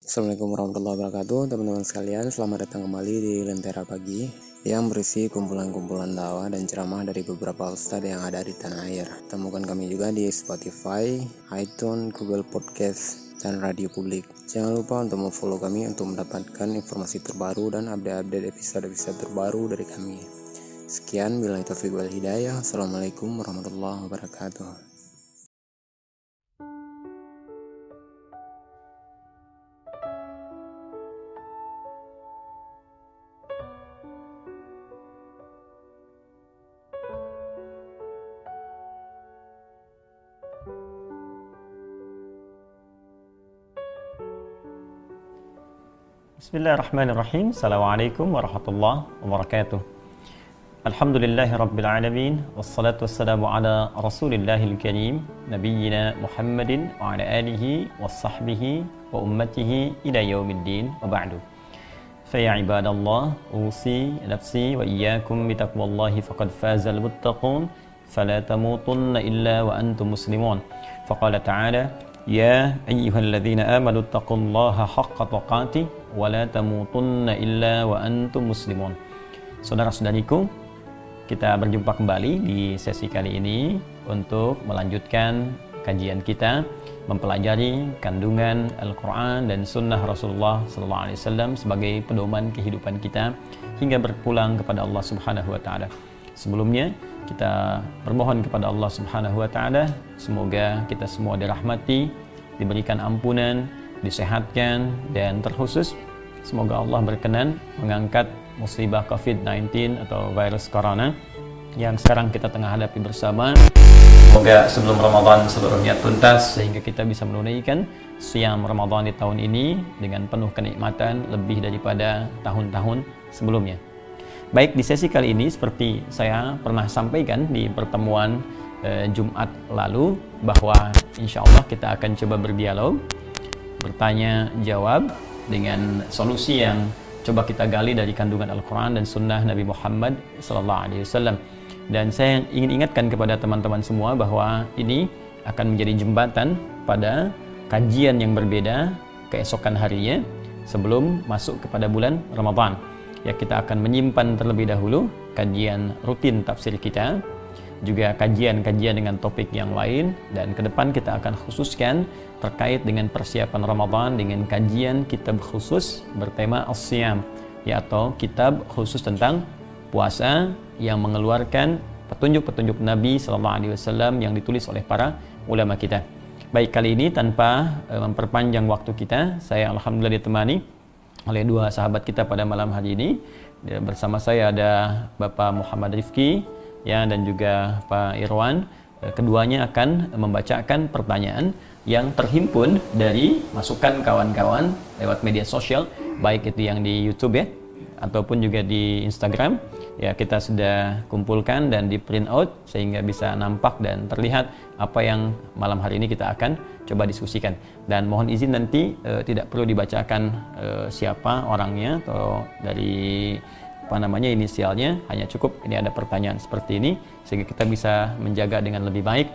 Assalamualaikum warahmatullahi wabarakatuh. Teman-teman sekalian, selamat datang kembali di Lentera Pagi yang berisi kumpulan-kumpulan dakwah dan ceramah dari beberapa ustadz yang ada di tanah air. Temukan kami juga di Spotify, iTunes, Google Podcast, dan Radio Publik. Jangan lupa untuk follow kami untuk mendapatkan informasi terbaru dan update-update episode-episode terbaru dari kami. Sekian, billahi taufiq wal hidayah. Assalamualaikum warahmatullahi wabarakatuh. Bismillahirrahmanirrahim. Assalamualaikum warahmatullahi wabarakatuh. Alhamdulillahi rabbil alamin. Wassalatu wassalamu ala rasulillahil karim, nabiyyina Muhammadin wa ala alihi wa sahbihi wa ummatihi ila yaumiddin wa ba'du. Faya ibadallah, usi nafsi wa iyyakum bitaqwallahi faqad fazal muttaqun, fala tamutunna illa wa antum muslimun. Faqala ta'ala: Ya ayyuhalladzina amanu taqullaha haqqa tuqatih wa la tamutunna illa wa antum muslimun. Saudara-saudariku, kita berjumpa kembali di sesi kali ini untuk melanjutkan kajian kita mempelajari kandungan Al-Quran dan Sunnah Rasulullah SAW sebagai pedoman kehidupan kita hingga berpulang kepada Allah Subhanahu Wa Taala. Sebelumnya kita bermohon kepada Allah Subhanahu Wa Taala semoga kita semua dirahmati, diberikan ampunan, disehatkan, dan terkhusus semoga Allah berkenan mengangkat musibah COVID-19 atau virus corona yang sekarang kita tengah hadapi bersama. Semoga sebelum Ramadan seluruhnya tuntas sehingga kita bisa menunaikan siam Ramadan di tahun ini dengan penuh kenikmatan lebih daripada tahun-tahun sebelumnya. Baik, di sesi kali ini seperti saya pernah sampaikan di pertemuan Jumat lalu bahwa insya Allah kita akan coba berdialog, bertanya jawab dengan solusi yang coba kita gali dari kandungan Al-Quran dan Sunnah Nabi Muhammad SAW. Dan saya ingin ingatkan kepada teman-teman semua bahwa ini akan menjadi jembatan pada kajian yang berbeda keesokan harinya sebelum masuk kepada bulan Ramadan. Ya, kita akan menyimpan terlebih dahulu kajian rutin tafsir kita, juga kajian-kajian dengan topik yang lain, dan ke depan kita akan khususkan terkait dengan persiapan Ramadan dengan kajian kitab khusus bertema As-Siyam, ya, atau kitab khusus tentang puasa yang mengeluarkan petunjuk-petunjuk Nabi SAW yang ditulis oleh para ulama kita. Baik, kali ini tanpa memperpanjang waktu kita, saya alhamdulillah ditemani oleh dua sahabat kita pada malam hari ini. Bersama saya ada Bapak Muhammad Rifki, ya, dan juga Pak Irwan. Keduanya akan membacakan pertanyaan yang terhimpun dari masukan kawan-kawan lewat media sosial, baik itu yang di YouTube ya, ataupun juga di Instagram. Ya, kita sudah kumpulkan dan di print out sehingga bisa nampak dan terlihat apa yang malam hari ini kita akan coba diskusikan. Dan mohon izin nanti tidak perlu dibacakan siapa orangnya atau dari inisialnya, hanya cukup ini ada pertanyaan seperti ini sehingga kita bisa menjaga dengan lebih baik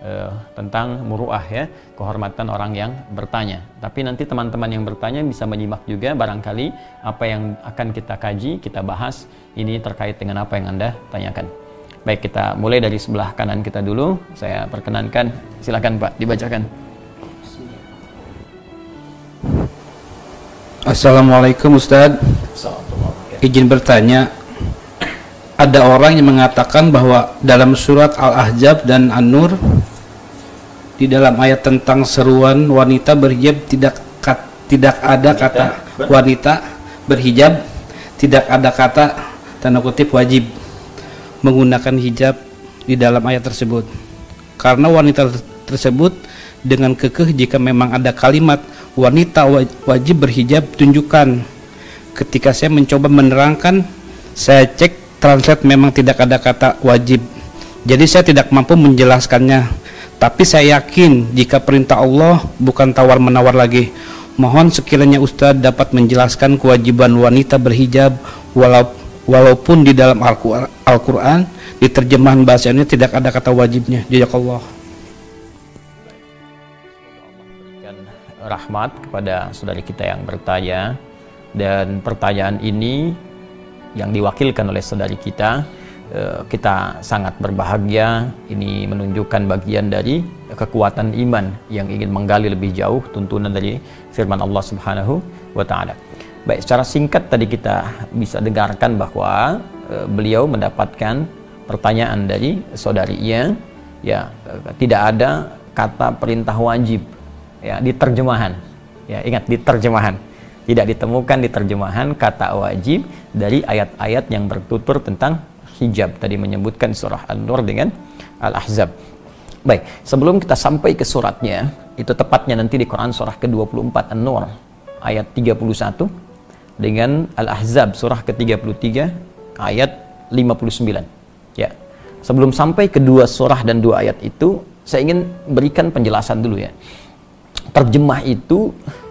tentang muruah, ya, kehormatan orang yang bertanya. Tapi nanti teman-teman yang bertanya bisa menyimak juga barangkali apa yang akan kita kaji, kita bahas ini terkait dengan apa yang Anda tanyakan. Baik, kita mulai dari sebelah kanan kita dulu. Saya perkenankan, silakan Pak, dibacakan. Assalamualaikum Ustadz. Izin bertanya, ada orang yang mengatakan bahwa dalam surat Al-Ahzab dan An-Nur di dalam ayat tentang seruan wanita berhijab tidak ada kata wanita berhijab, tidak ada kata tanda kutip wajib menggunakan hijab di dalam ayat tersebut. Karena wanita tersebut dengan kekeh jika memang ada kalimat wanita wajib berhijab tunjukkan. Ketika saya mencoba menerangkan, saya cek translate memang tidak ada kata wajib. Jadi saya tidak mampu menjelaskannya. Tapi saya yakin jika perintah Allah bukan tawar-menawar lagi. Mohon sekiranya Ustadz dapat menjelaskan kewajiban wanita berhijab walaupun di dalam Al-Quran di terjemahan bahasa ini tidak ada kata wajibnya. Jazakallah. rahmat kepada saudari kita yang bertanya, dan pertanyaan ini yang diwakilkan oleh saudari kita sangat berbahagia. Ini menunjukkan bagian dari kekuatan iman yang ingin menggali lebih jauh tuntunan dari firman Allah Subhanahu wa taala. Baik, secara singkat tadi kita bisa dengarkan bahwa beliau mendapatkan pertanyaan dari saudarinya, ya, tidak ada kata perintah wajib ya di terjemahan. Ya, ingat, di terjemahan. Tidak ditemukan di terjemahan kata wajib dari ayat-ayat yang bertutur tentang hijab. Tadi menyebutkan surah An-Nur dengan Al-Ahzab. Baik, sebelum kita sampai ke suratnya, itu tepatnya nanti di Quran surah ke-24 An-Nur ayat 31 dengan Al-Ahzab surah ke-33 ayat 59. Ya. Sebelum sampai kedua surah dan dua ayat itu, saya ingin berikan penjelasan dulu ya. Terjemah itu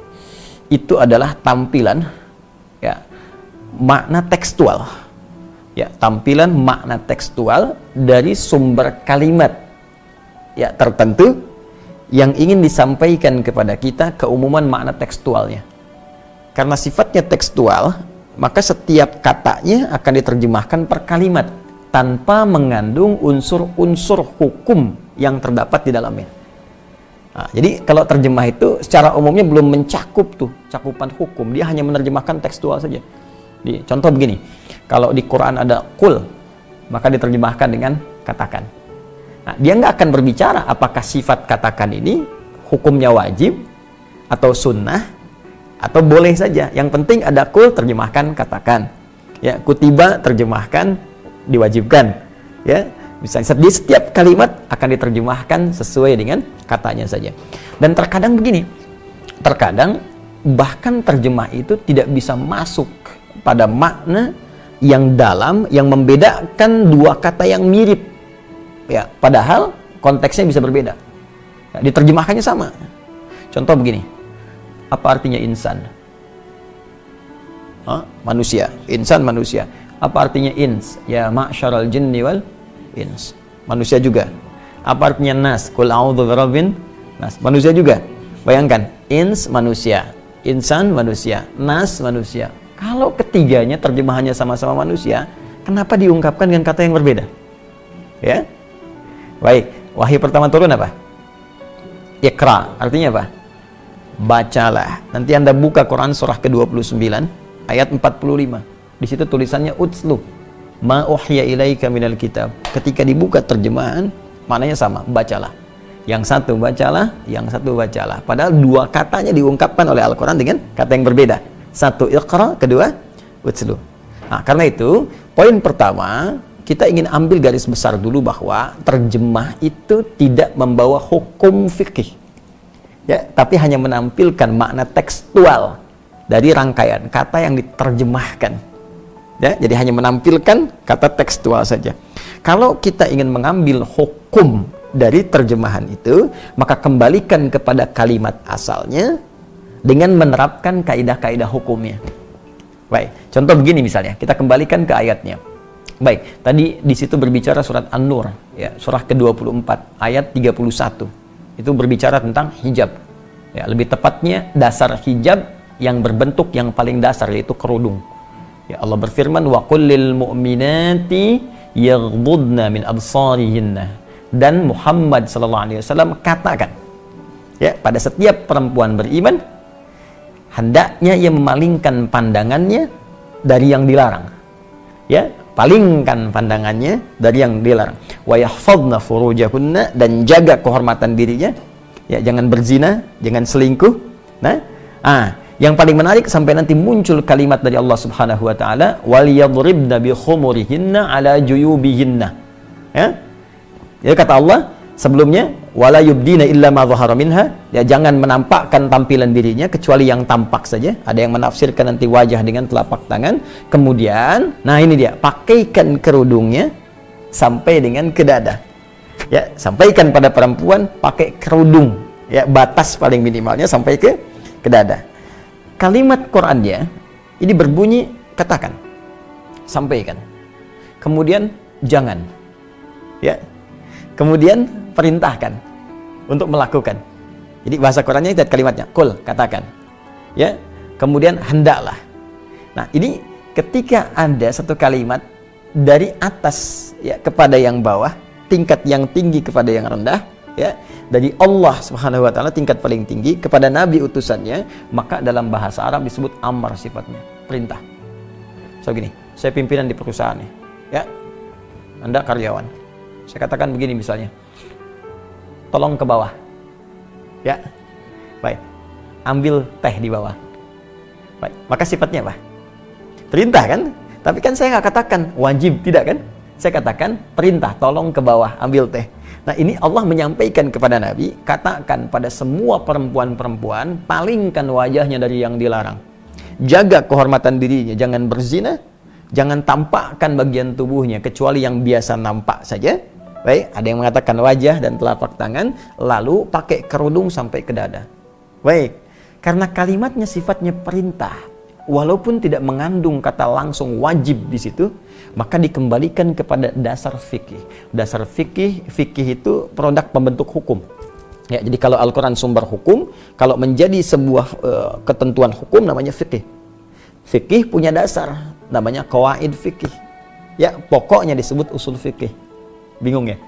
adalah tampilan ya makna tekstual. Ya, tampilan makna tekstual dari sumber kalimat ya tertentu yang ingin disampaikan kepada kita, keumuman makna tekstualnya. Karena sifatnya tekstual, maka setiap katanya akan diterjemahkan per kalimat tanpa mengandung unsur-unsur hukum yang terdapat di dalamnya. Nah, jadi kalau terjemah itu secara umumnya belum mencakup tuh cakupan hukum, dia hanya menerjemahkan tekstual saja. Contoh begini, kalau di Quran ada kul, maka diterjemahkan dengan katakan. Nah, dia nggak akan berbicara apakah sifat katakan ini hukumnya wajib atau sunnah atau boleh saja. Yang penting ada kul, terjemahkan katakan. Ya, kutiba, terjemahkan diwajibkan. Ya, misalnya di setiap kalimat akan diterjemahkan sesuai dengan katanya saja. Dan terkadang begini, terkadang bahkan terjemah itu tidak bisa masuk pada makna yang dalam, yang membedakan dua kata yang mirip ya, padahal konteksnya bisa berbeda ya, diterjemahkannya sama. Contoh begini, apa artinya insan? Manusia. Insan, manusia. Apa artinya ins? Ya, ma'syaral jinni wal ins, manusia juga. Apa artinya nas? Qul a'udzu birabbin nas, manusia juga. Bayangkan, ins manusia, insan manusia, nas manusia. Kalau ketiganya terjemahannya sama-sama manusia, kenapa diungkapkan dengan kata yang berbeda? Ya. Baik, wahyu pertama turun apa? Iqra, artinya apa? Bacalah. Nanti Anda buka Quran surah ke-29 ayat 45. Di situ tulisannya utslu ma uhya ilaika minal kitab. Ketika dibuka terjemahan, maknanya sama, bacalah. Yang satu bacalah, yang satu bacalah. Padahal dua katanya diungkapkan oleh Al-Quran dengan kata yang berbeda. Satu iqra, kedua utslu. Nah, karena itu, poin pertama, kita ingin ambil garis besar dulu bahwa terjemah itu tidak membawa hukum fikih. Ya, tapi hanya menampilkan makna tekstual dari rangkaian kata yang diterjemahkan. Ya, jadi hanya menampilkan kata tekstual saja. Kalau kita ingin mengambil hukum dari terjemahan itu, maka kembalikan kepada kalimat asalnya dengan menerapkan kaidah-kaidah hukumnya. Baik, contoh begini misalnya, kita kembalikan ke ayatnya. Baik, tadi di situ berbicara surat An-Nur, ya, surah ke-24 ayat 31. Itu berbicara tentang hijab. Ya, lebih tepatnya dasar hijab yang berbentuk yang paling dasar, yaitu kerudung. Ya, Allah berfirman, wa qul lil mu'minati yaghdudna min absarihinna. Dan Muhammad sallallahu alaihi wasallam katakan, ya, pada setiap perempuan beriman hendaknya ia memalingkan pandangannya dari yang dilarang. Ya, palingkan pandangannya dari yang dilarang. Wa yahfadna furujahunna, dan jaga kehormatan dirinya. Ya, jangan berzina, jangan selingkuh. Nah, yang paling menarik sampai nanti muncul kalimat dari Allah Subhanahu wa taala, wal yadribna bi khumurihinna ala juyubihinna. Ya. Ya, kata Allah sebelumnya, wala yubdina illa ma dhahara minha, ya, jangan menampakkan tampilan dirinya kecuali yang tampak saja. Ada yang menafsirkan nanti wajah dengan telapak tangan. Kemudian, nah ini dia, pakaikan kerudungnya sampai dengan ke dada. Ya, sampaikan pada perempuan pakai kerudung, ya, batas paling minimalnya sampai ke dada. Kalimat Qur'annya ini berbunyi katakan, sampaikan. Kemudian jangan. Ya. Kemudian perintahkan untuk melakukan. Jadi bahasa Qurannya itu kalimatnya, qul, katakan. Ya. Kemudian hendaklah. Nah, ini ketika ada satu kalimat dari atas ya kepada yang bawah, tingkat yang tinggi kepada yang rendah, ya, dari Allah Subhanahu wa taala tingkat paling tinggi kepada nabi utusannya, maka dalam bahasa Arab disebut amar sifatnya, perintah. So gini, saya pimpinan di perusahaan nih, ya. Anda karyawan. Saya katakan begini misalnya. Tolong ke bawah. Ya. Baik. Ambil teh di bawah. Baik. Maka sifatnya apa? Perintah kan? Tapi kan saya nggak katakan wajib, tidak kan? Saya katakan perintah, tolong ke bawah, ambil teh. Nah, ini Allah menyampaikan kepada Nabi, katakan pada semua perempuan-perempuan, palingkan wajahnya dari yang dilarang. Jaga kehormatan dirinya, jangan berzina, jangan tampakkan bagian tubuhnya, kecuali yang biasa nampak saja. Baik, ada yang mengatakan wajah dan telapak tangan, lalu pakai kerudung sampai ke dada. Baik, karena kalimatnya sifatnya perintah, walaupun tidak mengandung kata langsung wajib di situ, maka dikembalikan kepada dasar fikih. Dasar fikih itu produk pembentuk hukum. Ya, jadi kalau Al-Quran sumber hukum, kalau menjadi sebuah ketentuan hukum namanya fikih. Fikih punya dasar, namanya qawaid fikih. Ya, pokoknya disebut usul fikih. Bingung ya?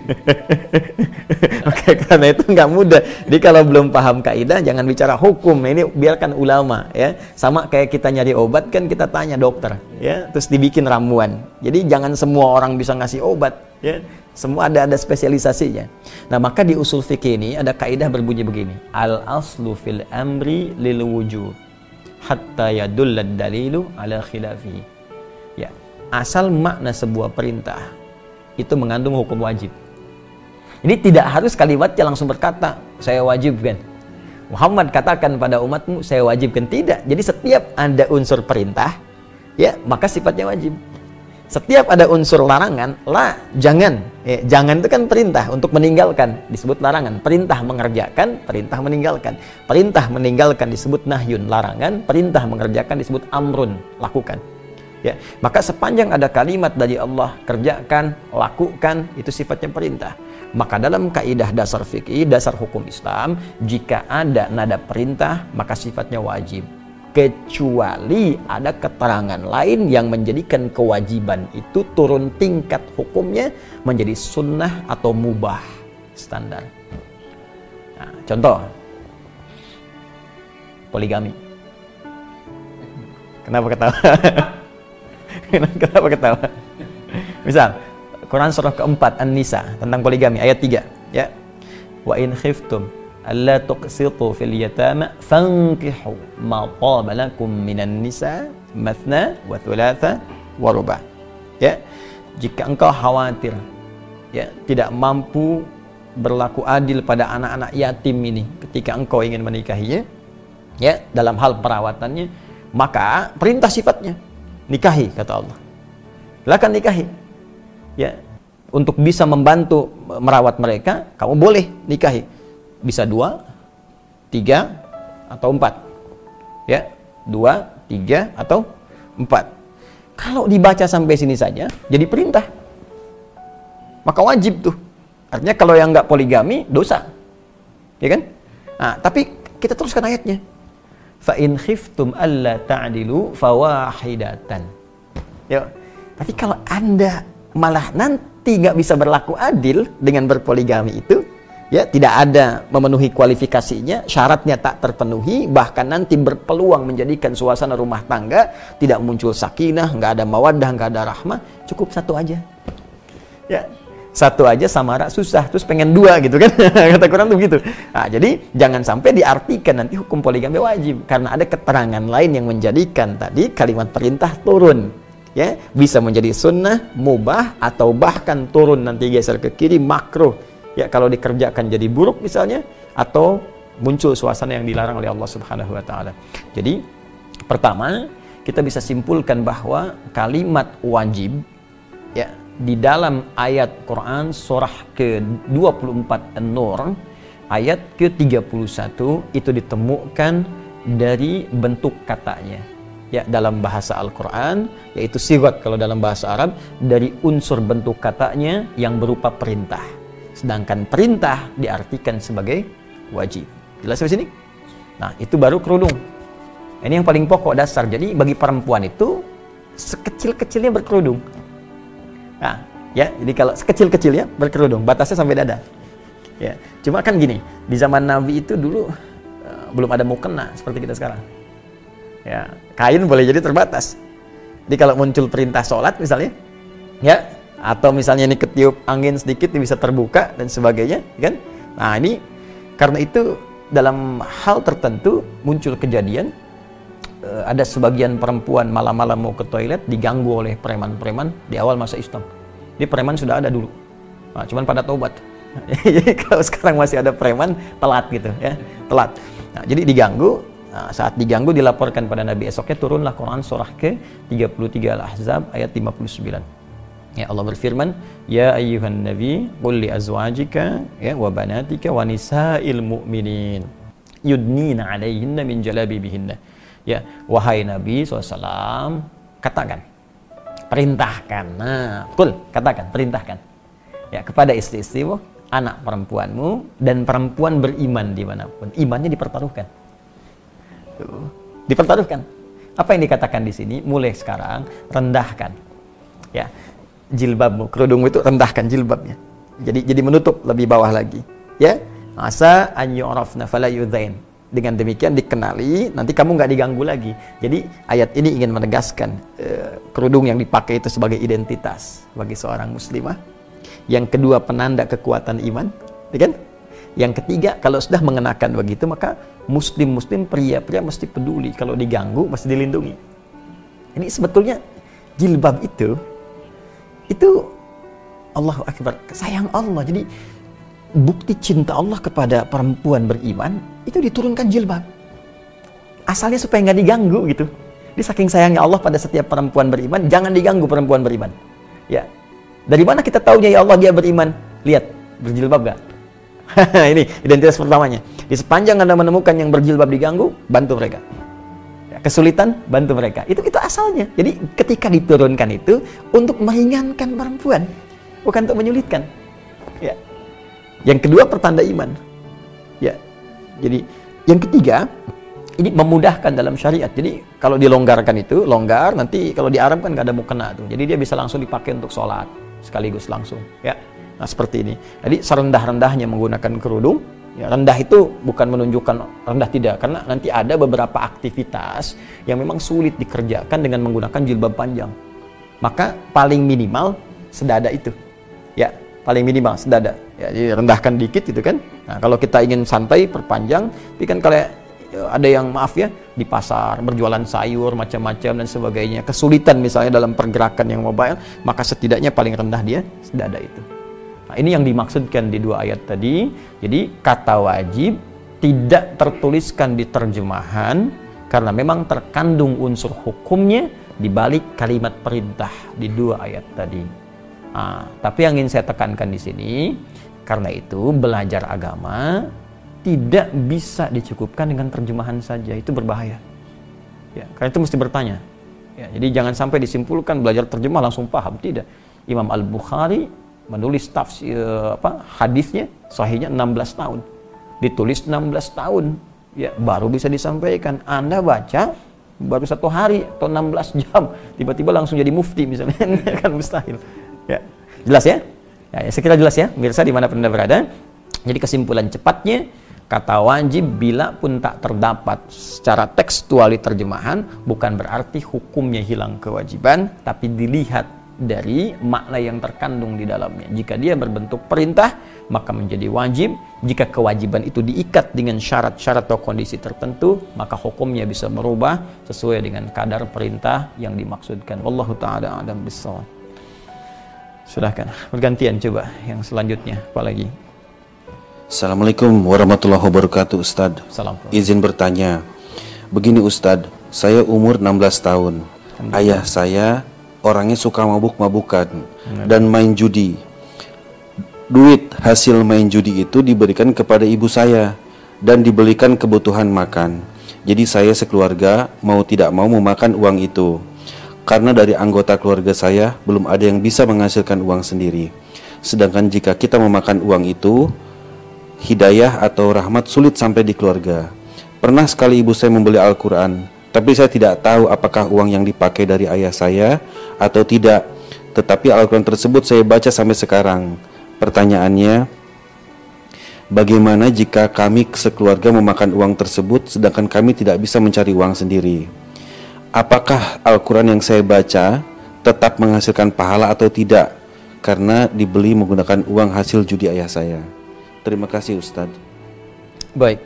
Oke, karena itu nggak mudah. Jadi kalau belum paham kaidah, jangan bicara hukum. Ini biarkan ulama, ya. Sama kayak kita nyari obat kan kita tanya dokter, ya. Terus dibikin ramuan. Jadi jangan semua orang bisa ngasih obat, ya. Semua ada spesialisasinya. Nah, maka di usul fikih ini ada kaidah berbunyi begini: al aslu fil amri lil wujub hatta yadullad dalilu ala khilafihi. Ya, asal makna sebuah perintah itu mengandung hukum wajib. Ini tidak harus kalimatnya langsung berkata, saya wajibkan. Muhammad katakan pada umatmu, saya wajibkan. Tidak. Jadi setiap ada unsur perintah, ya, maka sifatnya wajib. Setiap ada unsur larangan, jangan. Ya, jangan itu kan perintah untuk meninggalkan, disebut larangan. Perintah mengerjakan, perintah meninggalkan. Perintah meninggalkan disebut nahyun, larangan. Perintah mengerjakan disebut amrun, lakukan. Ya, maka sepanjang ada kalimat dari Allah, kerjakan, lakukan, itu sifatnya perintah. Maka dalam kaidah dasar fikih, dasar hukum Islam, jika ada nada perintah, maka sifatnya wajib. Kecuali ada keterangan lain yang menjadikan kewajiban itu turun tingkat hukumnya menjadi sunnah atau mubah standar. Nah, contoh, poligami. Kenapa ketawa? Kenapa ketawa? Misal Quran surah keempat An-Nisa tentang poligami ayat 3, ya. Wa in khiftum alla tuqsitu fil yatama fankihu ma taba lakum minan nisa mathna wa thulatha wa ruba'. Ya. Jika engkau khawatir, ya, tidak mampu berlaku adil pada anak-anak yatim ini ketika engkau ingin menikahinya, ya, dalam hal perawatannya, maka perintah sifatnya nikahi, kata Allah. Silakan nikahi. Ya, untuk bisa membantu merawat mereka, kamu boleh nikahi. Bisa 2, 3, atau 4. Ya, 2, 3, atau 4. Kalau dibaca sampai sini saja, jadi perintah. Maka wajib tuh. Artinya kalau yang nggak poligami, dosa. Ya kan? Nah, tapi kita teruskan ayatnya. Fa in khiftum alla ta'dilu fawahidatan. Ya. Tapi kalau Anda malah nanti nggak bisa berlaku adil dengan berpoligami itu, ya, tidak ada memenuhi kualifikasinya, syaratnya tak terpenuhi, bahkan nanti berpeluang menjadikan suasana rumah tangga tidak muncul sakinah, nggak ada mawaddah, nggak ada rahmah, cukup satu aja. Ya. Satu aja samara susah, terus pengen 2 gitu kan. Kata Quran tuh gitu. Nah, jadi jangan sampai diartikan nanti hukum poligami wajib, karena ada keterangan lain yang menjadikan tadi kalimat perintah turun. Ya, bisa menjadi sunnah, mubah, atau bahkan turun nanti geser ke kiri, makruh. Ya, kalau dikerjakan jadi buruk misalnya, atau muncul suasana yang dilarang oleh Allah Subhanahu wa taala. Jadi, pertama, kita bisa simpulkan bahwa kalimat wajib, ya, di dalam ayat Quran surah ke-24 An-Nur ayat ke-31 itu ditemukan dari bentuk katanya, ya, dalam bahasa Al-Quran, yaitu sigat kalau dalam bahasa Arab, dari unsur bentuk katanya yang berupa perintah, sedangkan perintah diartikan sebagai wajib. Jelas sampai sini? Nah, itu baru kerudung. Ini yang paling pokok dasar. Jadi bagi perempuan itu sekecil-kecilnya berkerudung. Nah, ya, jadi kalau sekecil-kecilnya berkerudung, batasnya sampai dada. Ya, cuma kan gini, di zaman Nabi itu dulu belum ada mukena seperti kita sekarang. Ya, kain boleh jadi terbatas. Jadi kalau muncul perintah sholat misalnya, ya, atau misalnya ini ketiup angin sedikit bisa terbuka dan sebagainya, kan? Nah, ini karena itu dalam hal tertentu muncul kejadian ada sebagian perempuan malam-malam mau ke toilet diganggu oleh preman-preman di awal masa Islam. Jadi preman sudah ada dulu, nah, cuman pada taubat. Jadi kalau sekarang masih ada preman, telat gitu ya, telat. Nah, jadi diganggu. Nah, saat diganggu dilaporkan pada Nabi, esoknya turunlah Quran surah ke-33 Al-Ahzab ayat 59. Ya, Allah berfirman, ya ayyuhan nabi qul li azwajika ya wa banatika wa nisa'il mu'minin yudnina 'alaihinna min jalabibihinna. Ya, wahai Nabi SAW, katakan, perintahkan. Nah, qul, katakan, perintahkan. Ya, kepada istri-istrimu, anak perempuanmu dan perempuan beriman dimanapun. Imannya dipertaruhkan. Dipertaruhkan. Apa yang dikatakan di sini? Mulai sekarang rendahkan, ya, jilbabmu, kerudungmu itu rendahkan jilbabnya. Jadi menutup lebih bawah lagi. Ya, asa an yu'rafna fala yudzain. Dengan demikian dikenali, nanti kamu nggak diganggu lagi. Jadi ayat ini ingin menegaskan kerudung yang dipakai itu sebagai identitas bagi seorang muslimah. Yang kedua, penanda kekuatan iman, ya kan? Yang ketiga, kalau sudah mengenakan begitu, maka muslim-muslim, pria-pria mesti peduli. Kalau diganggu, mesti dilindungi. Ini sebetulnya jilbab itu Allahu Akbar, sayang Allah. Jadi bukti cinta Allah kepada perempuan beriman, itu diturunkan jilbab. Asalnya supaya nggak diganggu gitu. Jadi saking sayangnya Allah pada setiap perempuan beriman, jangan diganggu perempuan beriman. Ya, dari mana kita tahunya ya Allah dia beriman? Lihat, berjilbab gak? Ini identitas pertamanya. Di sepanjang Anda menemukan yang berjilbab diganggu, bantu mereka. Ya, kesulitan, bantu mereka. Itu asalnya. Jadi ketika diturunkan itu untuk meringankan perempuan, bukan untuk menyulitkan. Ya. Yang kedua, pertanda iman. Ya. Jadi yang ketiga, ini memudahkan dalam syariat. Jadi kalau dilonggarkan itu, longgar, nanti kalau di Arab kan nggak ada mukena tuh. Jadi dia bisa langsung dipakai untuk sholat sekaligus langsung. Ya. Nah, seperti ini. Jadi serendah-rendahnya menggunakan kerudung. Ya, rendah itu bukan menunjukkan rendah, tidak, karena nanti ada beberapa aktivitas yang memang sulit dikerjakan dengan menggunakan jilbab panjang. Maka paling minimal sedada itu. Ya, paling minimal sedada. Ya, jadi rendahkan dikit gitu kan. Nah, kalau kita ingin santai perpanjang, tapi kan kalau ada yang maaf ya di pasar berjualan sayur macam-macam dan sebagainya, kesulitan misalnya dalam pergerakan yang mobile, maka setidaknya paling rendah dia sedada itu. Nah, ini yang dimaksudkan di dua ayat tadi. Jadi kata wajib tidak tertuliskan di terjemahan karena memang terkandung unsur hukumnya di balik kalimat perintah di dua ayat tadi. Nah, tapi yang ingin saya tekankan di sini, karena itu belajar agama tidak bisa dicukupkan dengan terjemahan saja, itu berbahaya. Ya, karena itu mesti bertanya. Ya, jadi jangan sampai disimpulkan belajar terjemah langsung paham, tidak. Imam Al-Bukhari menulis tafsir hadisnya sahihnya 16 tahun. Ditulis 16 tahun. Ya, baru bisa disampaikan. Anda baca baru 1 hari atau 16 jam, tiba-tiba langsung jadi mufti misalnya, kan mustahil. Ya, jelas ya? Ya, saya kira jelas ya, pemirsa dimanapun Anda berada. Jadi kesimpulan cepatnya, kata wajib bila pun tak terdapat secara tekstual di terjemahan, bukan berarti hukumnya hilang kewajiban, tapi dilihat dari makna yang terkandung di dalamnya. Jika dia berbentuk perintah, maka menjadi wajib. Jika kewajiban itu diikat dengan syarat-syarat atau kondisi tertentu, maka hukumnya bisa berubah sesuai dengan kadar perintah yang dimaksudkan. Wallahu ta'ala a'lam bissawab. Silahkan, bergantian coba yang selanjutnya, apa lagi? Assalamualaikum warahmatullahi wabarakatuh, Ustadz. Izin bertanya. Begini Ustadz, saya umur 16 tahun. Ayah saya orangnya suka mabuk-mabukan dan main judi. Duit hasil main judi itu diberikan kepada ibu saya dan dibelikan kebutuhan makan. Jadi saya sekeluarga mau tidak mau memakan uang itu. Karena dari anggota keluarga saya belum ada yang bisa menghasilkan uang sendiri. Sedangkan jika kita memakan uang itu, hidayah atau rahmat sulit sampai di keluarga. Pernah sekali ibu saya membeli Al-Quran, tapi saya tidak tahu apakah uang yang dipakai dari ayah saya atau tidak. Tetapi Al-Quran tersebut saya baca sampai sekarang. Pertanyaannya, bagaimana jika kami sekeluarga memakan uang tersebut sedangkan kami tidak bisa mencari uang sendiri? Apakah Al-Quran yang saya baca tetap menghasilkan pahala atau tidak karena dibeli menggunakan uang hasil judi ayah saya? Terima kasih Ustadz. Baik,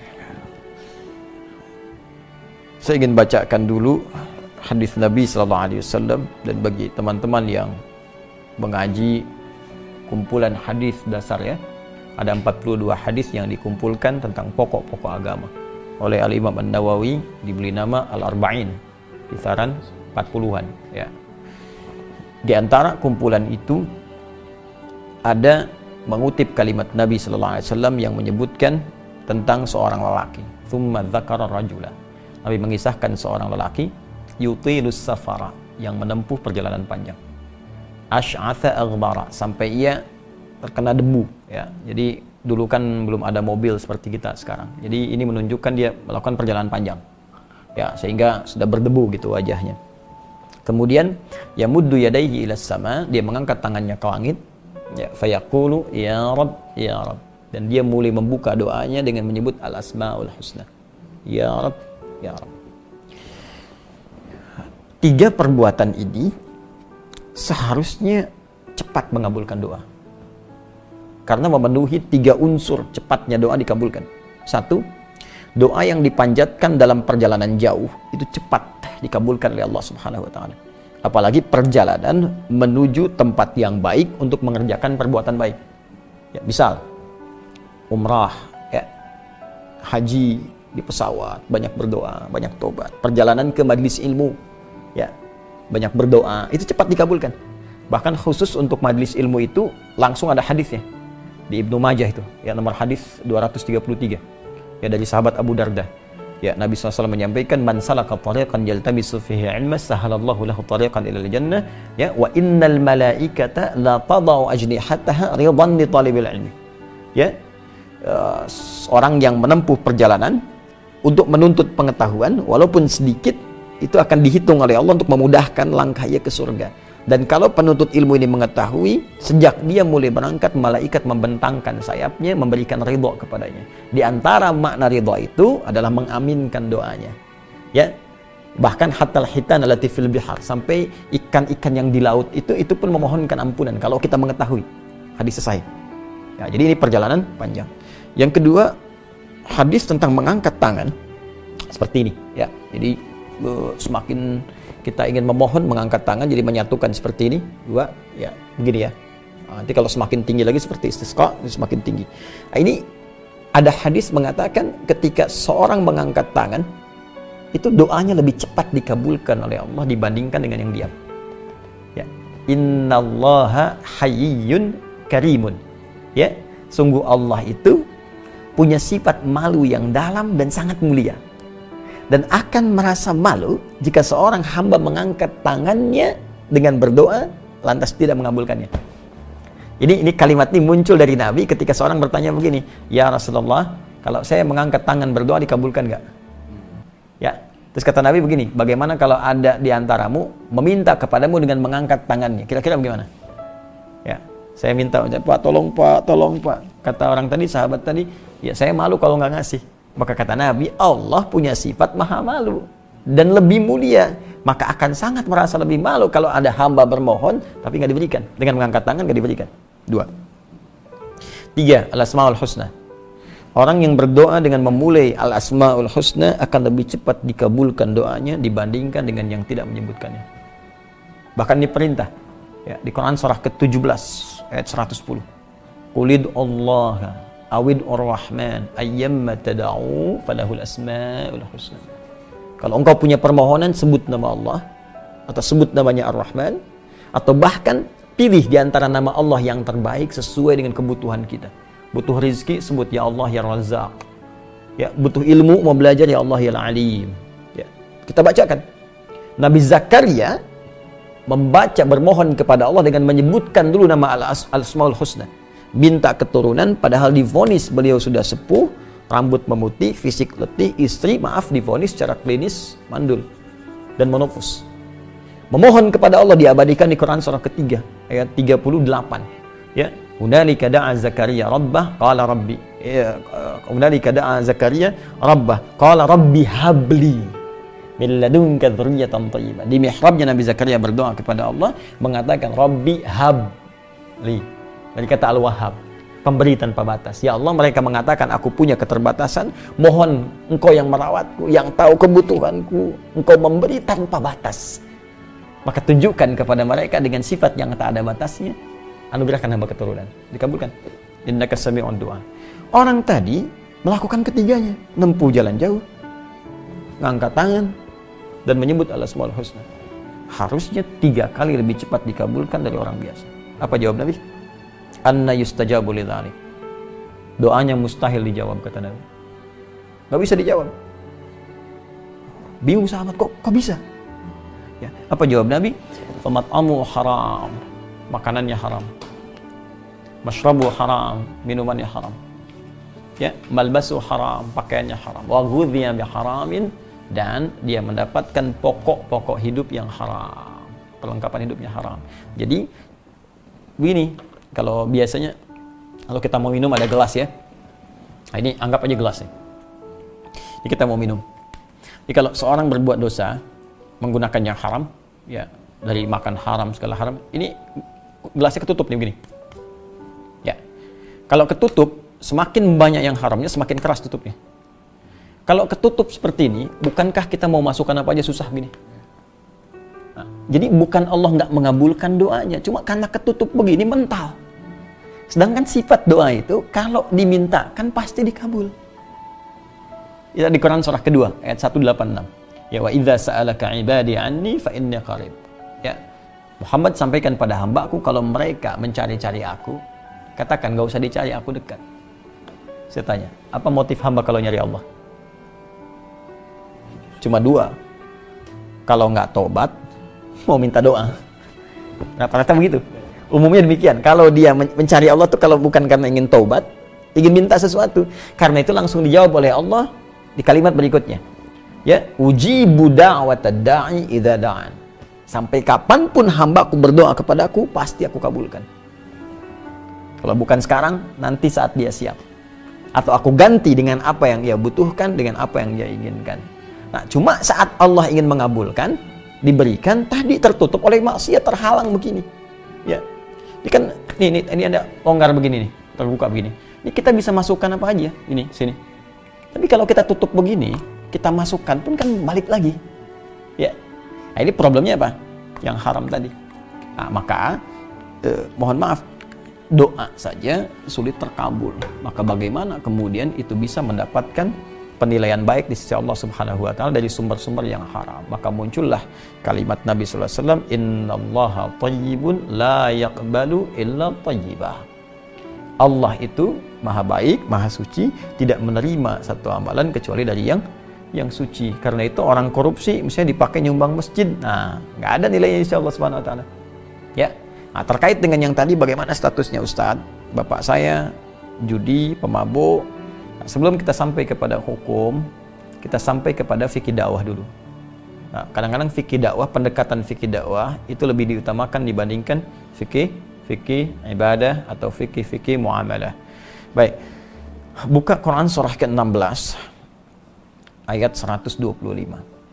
saya ingin bacakan dulu hadis Nabi SAW, dan bagi teman-teman yang mengaji kumpulan hadis dasar ya, ada 42 hadis yang dikumpulkan tentang pokok-pokok agama oleh Al-Imam An-Nawawi, diberi nama Al-Arba'in, kisaran 40-an ya. Di antara kumpulan itu ada mengutip kalimat Nabi SAW yang menyebutkan tentang seorang lelaki. Tsumma dzakara rajulan. Nabi mengisahkan seorang lelaki yutilus safara, yang menempuh perjalanan panjang. Asy'atha aghbara, sampai ia terkena debu ya. Jadi dulu kan belum ada mobil seperti kita sekarang. Jadi ini menunjukkan dia melakukan perjalanan panjang. Ya, sehingga sudah berdebu gitu wajahnya. Kemudian yamuddu yadayhi ilas sama, dia mengangkat tangannya ke langit. Ya, fayaqulu ya Rabb, ya Rabb. Dan dia mulai membuka doanya dengan menyebut al-asmaul husna. Ya Rabb, ya Rabb. 3 perbuatan ini seharusnya cepat mengabulkan doa. Karena memenuhi 3 unsur cepatnya doa dikabulkan. 1, doa yang dipanjatkan dalam perjalanan jauh itu cepat dikabulkan oleh Allah Subhanahu wa taala. Apalagi perjalanan menuju tempat yang baik untuk mengerjakan perbuatan baik. Ya, misal umrah, ya, haji di pesawat, banyak berdoa, banyak tobat. Perjalanan ke majlis ilmu, ya, banyak berdoa, itu cepat dikabulkan. Bahkan khusus untuk majlis ilmu itu langsung ada hadisnya di Ibnu Majah itu, ya, nomor hadis 233, ya, dari sahabat Abu Darda. Ya, Nabi SAW menyampaikan, man salaka tariqan yaltamisu fihi ilman sahalallahu lahu tariqan ilal jannah, ya, wa innal malaikata la tadau ajnihataha ridan li talibil ilmi. Ya, orang yang menempuh perjalanan untuk menuntut pengetahuan walaupun sedikit, itu akan dihitung oleh Allah untuk memudahkan langkahnya ke surga. Dan kalau penuntut ilmu ini mengetahui, sejak dia mulai berangkat, malaikat membentangkan sayapnya, memberikan ridho kepadanya. Di antara makna ridho itu adalah mengaminkan doanya. Ya, bahkan hatal hitan allati fil bihar, sampai ikan-ikan yang di laut itu pun memohonkan ampunan kalau kita mengetahui. Hadis sahih. Ya, jadi ini perjalanan panjang. Yang kedua, hadis tentang mengangkat tangan seperti ini. Ya, jadi semakin kita ingin memohon, mengangkat tangan, jadi menyatukan seperti ini. 2, ya, begini ya. Nanti kalau semakin tinggi lagi seperti istisqa, semakin tinggi. Nah, ini ada hadis mengatakan ketika seorang mengangkat tangan, itu doanya lebih cepat dikabulkan oleh Allah dibandingkan dengan yang diam. Ya. Innallaha hayyun karimun. Ya, sungguh Allah itu punya sifat malu yang dalam dan sangat mulia. Dan akan merasa malu jika seorang hamba mengangkat tangannya dengan berdoa lantas tidak mengabulkannya. Ini kalimat ini muncul dari Nabi ketika seorang bertanya begini, ya Rasulullah, kalau saya mengangkat tangan berdoa dikabulkan nggak? Ya, terus kata Nabi begini, bagaimana kalau ada di antaramu meminta kepadamu dengan mengangkat tangannya? Kira-kira bagaimana? Ya, saya minta, Pak, tolong Pak. Kata orang tadi, sahabat tadi, ya saya malu kalau nggak ngasih. Maka kata Nabi, Allah punya sifat maha malu dan lebih mulia, maka akan sangat merasa lebih malu kalau ada hamba bermohon tapi nggak diberikan, dengan mengangkat tangan nggak diberikan. 2. 3, al-asmaul husna. Orang yang berdoa dengan memulai al-asmaul husna akan lebih cepat dikabulkan doanya dibandingkan dengan yang tidak menyebutkannya. Bahkan ini perintah, ya, di Quran surah ke-17 ayat 110. Qulid Allah awid ar-Rahman ayyamma tad'u falahul asmaul husna. Kalau engkau punya permohonan, sebut nama Allah atau sebut namanya Ar-Rahman, atau bahkan pilih di antara nama Allah yang terbaik sesuai dengan kebutuhan kita. Butuh rezeki, sebut ya Allah ya Razzaq. Ya, butuh ilmu, mau belajar, ya Allah ya Alim. Ya, kita bacakan. Nabi Zakaria bermohon kepada Allah dengan menyebutkan dulu nama al-asmaul husna. minta keturunan padahal divonis beliau sudah sepuh, rambut memutih, fisik letih, istri divonis secara klinis mandul dan menopause. Memohon kepada Allah diabadikan di Quran surah ketiga ayat 38. Ya, hunalika da'a Zakaria rabbah qala rabbi. Hunalika da'a Zakaria rabbah qala rabbi habli min ladunka dzurriyyatan thayyibah. Di mihrabnya Nabi Zakaria berdoa kepada Allah mengatakan rabbi habli. Dari kata al-wahhab, pemberi tanpa batas. Ya Allah, mereka mengatakan aku punya keterbatasan, mohon Engkau yang merawatku, yang tahu kebutuhanku, Engkau memberi tanpa batas. Maka tunjukkan kepada mereka dengan sifat yang tak ada batasnya, anugerahkan hamba keturunan. Dikabulkan. Innaka sami'ud du'a. Orang tadi melakukan ketiganya, menempuh jalan jauh, ngangkat tangan dan menyebut al-asmaul husna. Harusnya 3 kali lebih cepat dikabulkan dari orang biasa. Apa jawab Nabi? Anna yustajabu lidzalik. Doanya mustahil dijawab, kata Nabi. Gak bisa dijawab. Bingung sahabat, kok bisa? Ya, apa jawab Nabi? Famat'amu haram, makanannya haram. Mashrabu haram, minumannya haram. Ya, malbasu haram, pakaiannya haram. Wa ghudhiya bi haramin, dan dia mendapatkan pokok-pokok hidup yang haram. Perlengkapan hidupnya haram. Jadi begini, kalau biasanya kalau kita mau minum ada gelas ya. Nah, ini anggap aja gelasnya. Jadi kita mau minum. Jadi kalau seorang berbuat dosa menggunakan yang haram, ya, dari makan haram segala haram, ini gelasnya ketutup nih begini. Ya. Kalau ketutup, semakin banyak yang haramnya, semakin keras tutupnya. Kalau ketutup seperti ini, bukankah kita mau masukkan apa aja susah gini? Nah, jadi bukan Allah nggak mengabulkan doanya, cuma karena ketutup begini mental. Sedangkan sifat doa itu kalau dimintakan pasti dikabul. Ya, di Quran surah kedua ayat 186. Ya, wa idza sa'alaka 'ibadi 'anni fa inni qarib. Ya. Muhammad sampaikan pada hamba-Ku kalau mereka mencari-cari aku, katakan enggak usah dicari, aku dekat. Saya tanya, apa motif hamba kalau nyari Allah? Cuma 2. Kalau enggak tobat, mau minta doa. Rata-rata begitu. Umumnya demikian. Kalau dia mencari Allah tuh kalau bukan karena ingin tobat, ingin minta sesuatu. Karena itu langsung dijawab oleh Allah di kalimat berikutnya. Ya, ujibu da'watad da'i idza da'an. Sampai kapanpun hamba-Ku berdoa kepadaku, pasti aku kabulkan. Kalau bukan sekarang, nanti saat dia siap. Atau aku ganti dengan apa yang dia butuhkan, dengan apa yang dia inginkan. Nah, cuma saat Allah ingin mengabulkan, diberikan, tadi tertutup oleh maksiat, terhalang begini. Ya. Ini kan, ini ada longgar begini nih, terbuka begini. Ini kita bisa masukkan apa aja, ini, sini. Tapi kalau kita tutup begini, kita masukkan pun kan balik lagi. Ya. Nah, ini problemnya apa? Yang haram tadi. Nah, maka mohon maaf, doa saja sulit terkabul. Maka bagaimana kemudian itu bisa mendapatkan penilaian baik di sisi Allah Subhanahu wa taala dari sumber-sumber yang haram? Maka muncullah kalimat Nabi sallallahu alaihi wasallam, "Innallaha thayyibun la yaqbalu illa thayyibah." Allah itu maha baik, maha suci, tidak menerima satu amalan kecuali dari yang suci. Karena itu orang korupsi misalnya dipakai nyumbang masjid, nah nggak ada nilainya insya Allah Subhanahu wa taala. Ya. Nah, terkait dengan yang tadi bagaimana statusnya Ustadz? Bapak saya judi, pemabuk. Nah, sebelum kita sampai kepada hukum, kita sampai kepada fikih dakwah dulu. Nah, kadang-kadang fikih dakwah, pendekatan fikih dakwah itu lebih diutamakan dibandingkan fikih ibadah atau fikih muamalah. Baik. Buka Quran surah ke-16 ayat 125.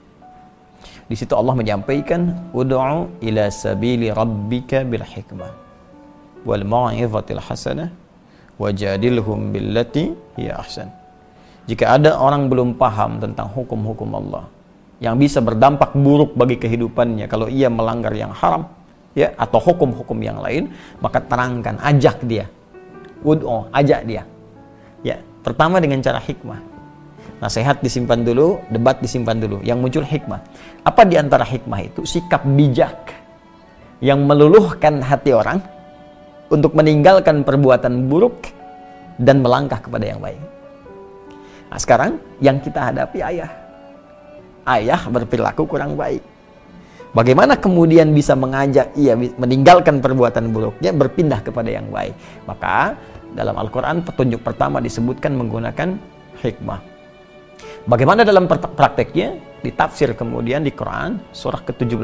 Di situ Allah menyampaikan, ud'u ila sabili rabbika bil hikmah wal mau'izatil hasanah wajadilhum billati hiya ahsan. Jika ada orang belum paham tentang hukum-hukum Allah yang bisa berdampak buruk bagi kehidupannya kalau ia melanggar yang haram, ya, atau hukum-hukum yang lain, maka terangkan, ajak dia. Ud'u, ajak dia. Ya, pertama dengan cara hikmah. Nasihat disimpan dulu, debat disimpan dulu. Yang muncul hikmah. Apa di antara hikmah itu? Sikap bijak yang meluluhkan hati orang untuk meninggalkan perbuatan buruk dan melangkah kepada yang baik. Nah, sekarang yang kita hadapi ayah. Ayah berperilaku kurang baik. Bagaimana kemudian bisa mengajak ia meninggalkan perbuatan buruknya, berpindah kepada yang baik? Maka dalam Al-Quran petunjuk pertama disebutkan menggunakan hikmah. Bagaimana dalam prakteknya? Ditafsir kemudian di Quran surah ke-17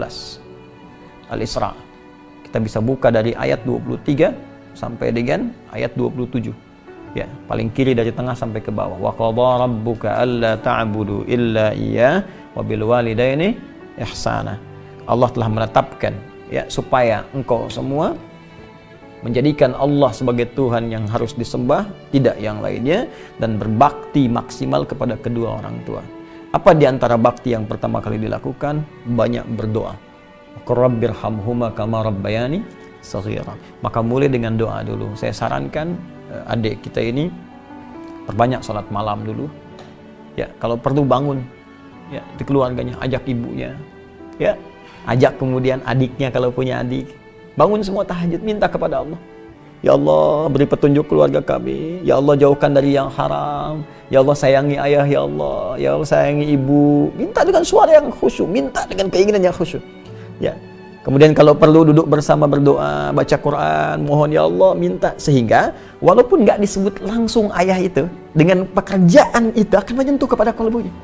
Al-Isra. Kita bisa buka dari ayat 23 sampai dengan ayat 27. Ya, paling kiri dari tengah sampai ke bawah. Wa qadha rabbuka alla ta'budu illa iyyah wa bil walidaini ihsana. Allah telah menetapkan ya supaya engkau semua menjadikan Allah sebagai Tuhan yang harus disembah, tidak yang lainnya, dan berbakti maksimal kepada kedua orang tua. Apa di antara bakti yang pertama kali dilakukan? Banyak berdoa. Rabbirhamhuma kama rabbayani shaghira. Maka mulai dengan doa dulu. Saya sarankan adik kita ini perbanyak salat malam dulu. Ya, kalau perlu bangun ya di keluarganya, ajak ibunya. Ya, ajak kemudian adiknya kalau punya adik. Bangun semua tahajud, minta kepada Allah. Ya Allah, beri petunjuk keluarga kami. Ya Allah, jauhkan dari yang haram. Ya Allah, sayangi ayah, ya Allah. Ya Allah, sayangi ibu. Minta dengan suara yang khusyuk, minta dengan keinginan yang khusyuk. Ya. Kemudian kalau perlu duduk bersama berdoa, baca Quran, mohon ya Allah, minta. Sehingga walaupun nggak disebut langsung ayah itu, dengan pekerjaan itu akan menyentuh kepada kalbunya.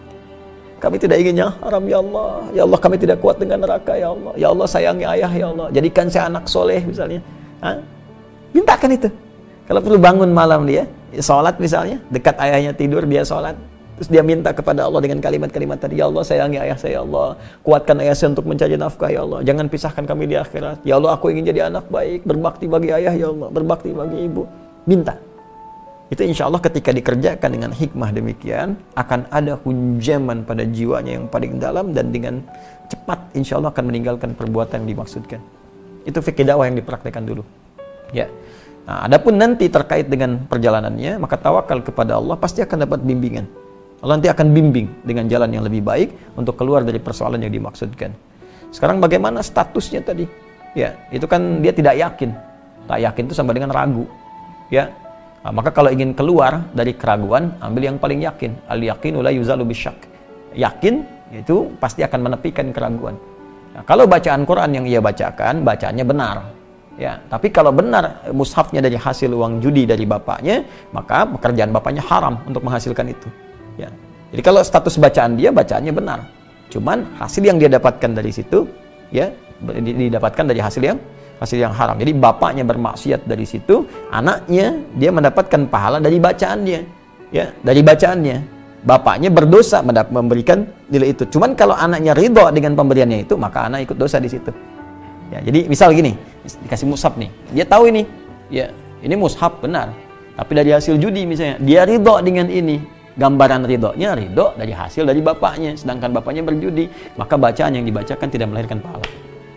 Kami tidak ingin yang haram, ya Allah. Ya Allah, kami tidak kuat dengan neraka, ya Allah. Ya Allah, sayangi ayah, ya Allah. Jadikan saya anak soleh misalnya. Mintakan itu. Kalau perlu bangun malam dia, sholat misalnya, dekat ayahnya tidur, dia sholat. Terus dia minta kepada Allah dengan kalimat-kalimat tadi. Ya Allah, sayangi ayah saya, ya Allah. Kuatkan ayah saya untuk mencari nafkah, ya Allah. Jangan pisahkan kami di akhirat. Ya Allah, aku ingin jadi anak baik, berbakti bagi ayah, ya Allah. Berbakti bagi ibu. Minta. Itu insya Allah ketika dikerjakan dengan hikmah demikian, akan ada hunjaman pada jiwanya yang paling dalam, dan dengan cepat insya Allah akan meninggalkan perbuatan yang dimaksudkan. Itu fikih dakwah yang dipraktekkan dulu. Ya. Nah, adapun nanti terkait dengan perjalanannya, maka tawakal kepada Allah, pasti akan dapat bimbingan. Allah nanti akan bimbing dengan jalan yang lebih baik untuk keluar dari persoalan yang dimaksudkan. Sekarang bagaimana statusnya tadi? Ya, itu kan dia tidak yakin. Tak yakin itu sama dengan ragu. Ya. Nah, maka kalau ingin keluar dari keraguan, ambil yang paling yakin. Al-yaqinu la yuzalu bisyak. Yakin itu pasti akan menepikan keraguan. Nah, kalau bacaan Quran yang ia bacakan, bacaannya benar. Ya, tapi kalau benar mushafnya dari hasil uang judi dari bapaknya, maka pekerjaan bapaknya haram untuk menghasilkan itu. Ya. Jadi kalau status bacaan dia, bacaannya benar. Cuman hasil yang dia dapatkan dari situ, ya, didapatkan dari hasil yang haram. Jadi bapaknya bermaksiat dari situ, anaknya dia mendapatkan pahala dari bacaannya. Ya, dari bacaannya. Bapaknya berdosa memberikan nilai itu. Cuman kalau anaknya ridho dengan pemberiannya itu, maka anak ikut dosa di situ. Ya, jadi misal gini, dikasih mushaf nih. Dia tahu ini. Ya, ini mushaf benar. Tapi dari hasil judi misalnya, dia ridho dengan ini. Gambaran ridhonya ridho dari hasil dari bapaknya, sedangkan bapaknya berjudi, maka bacaan yang dibacakan tidak melahirkan pahala.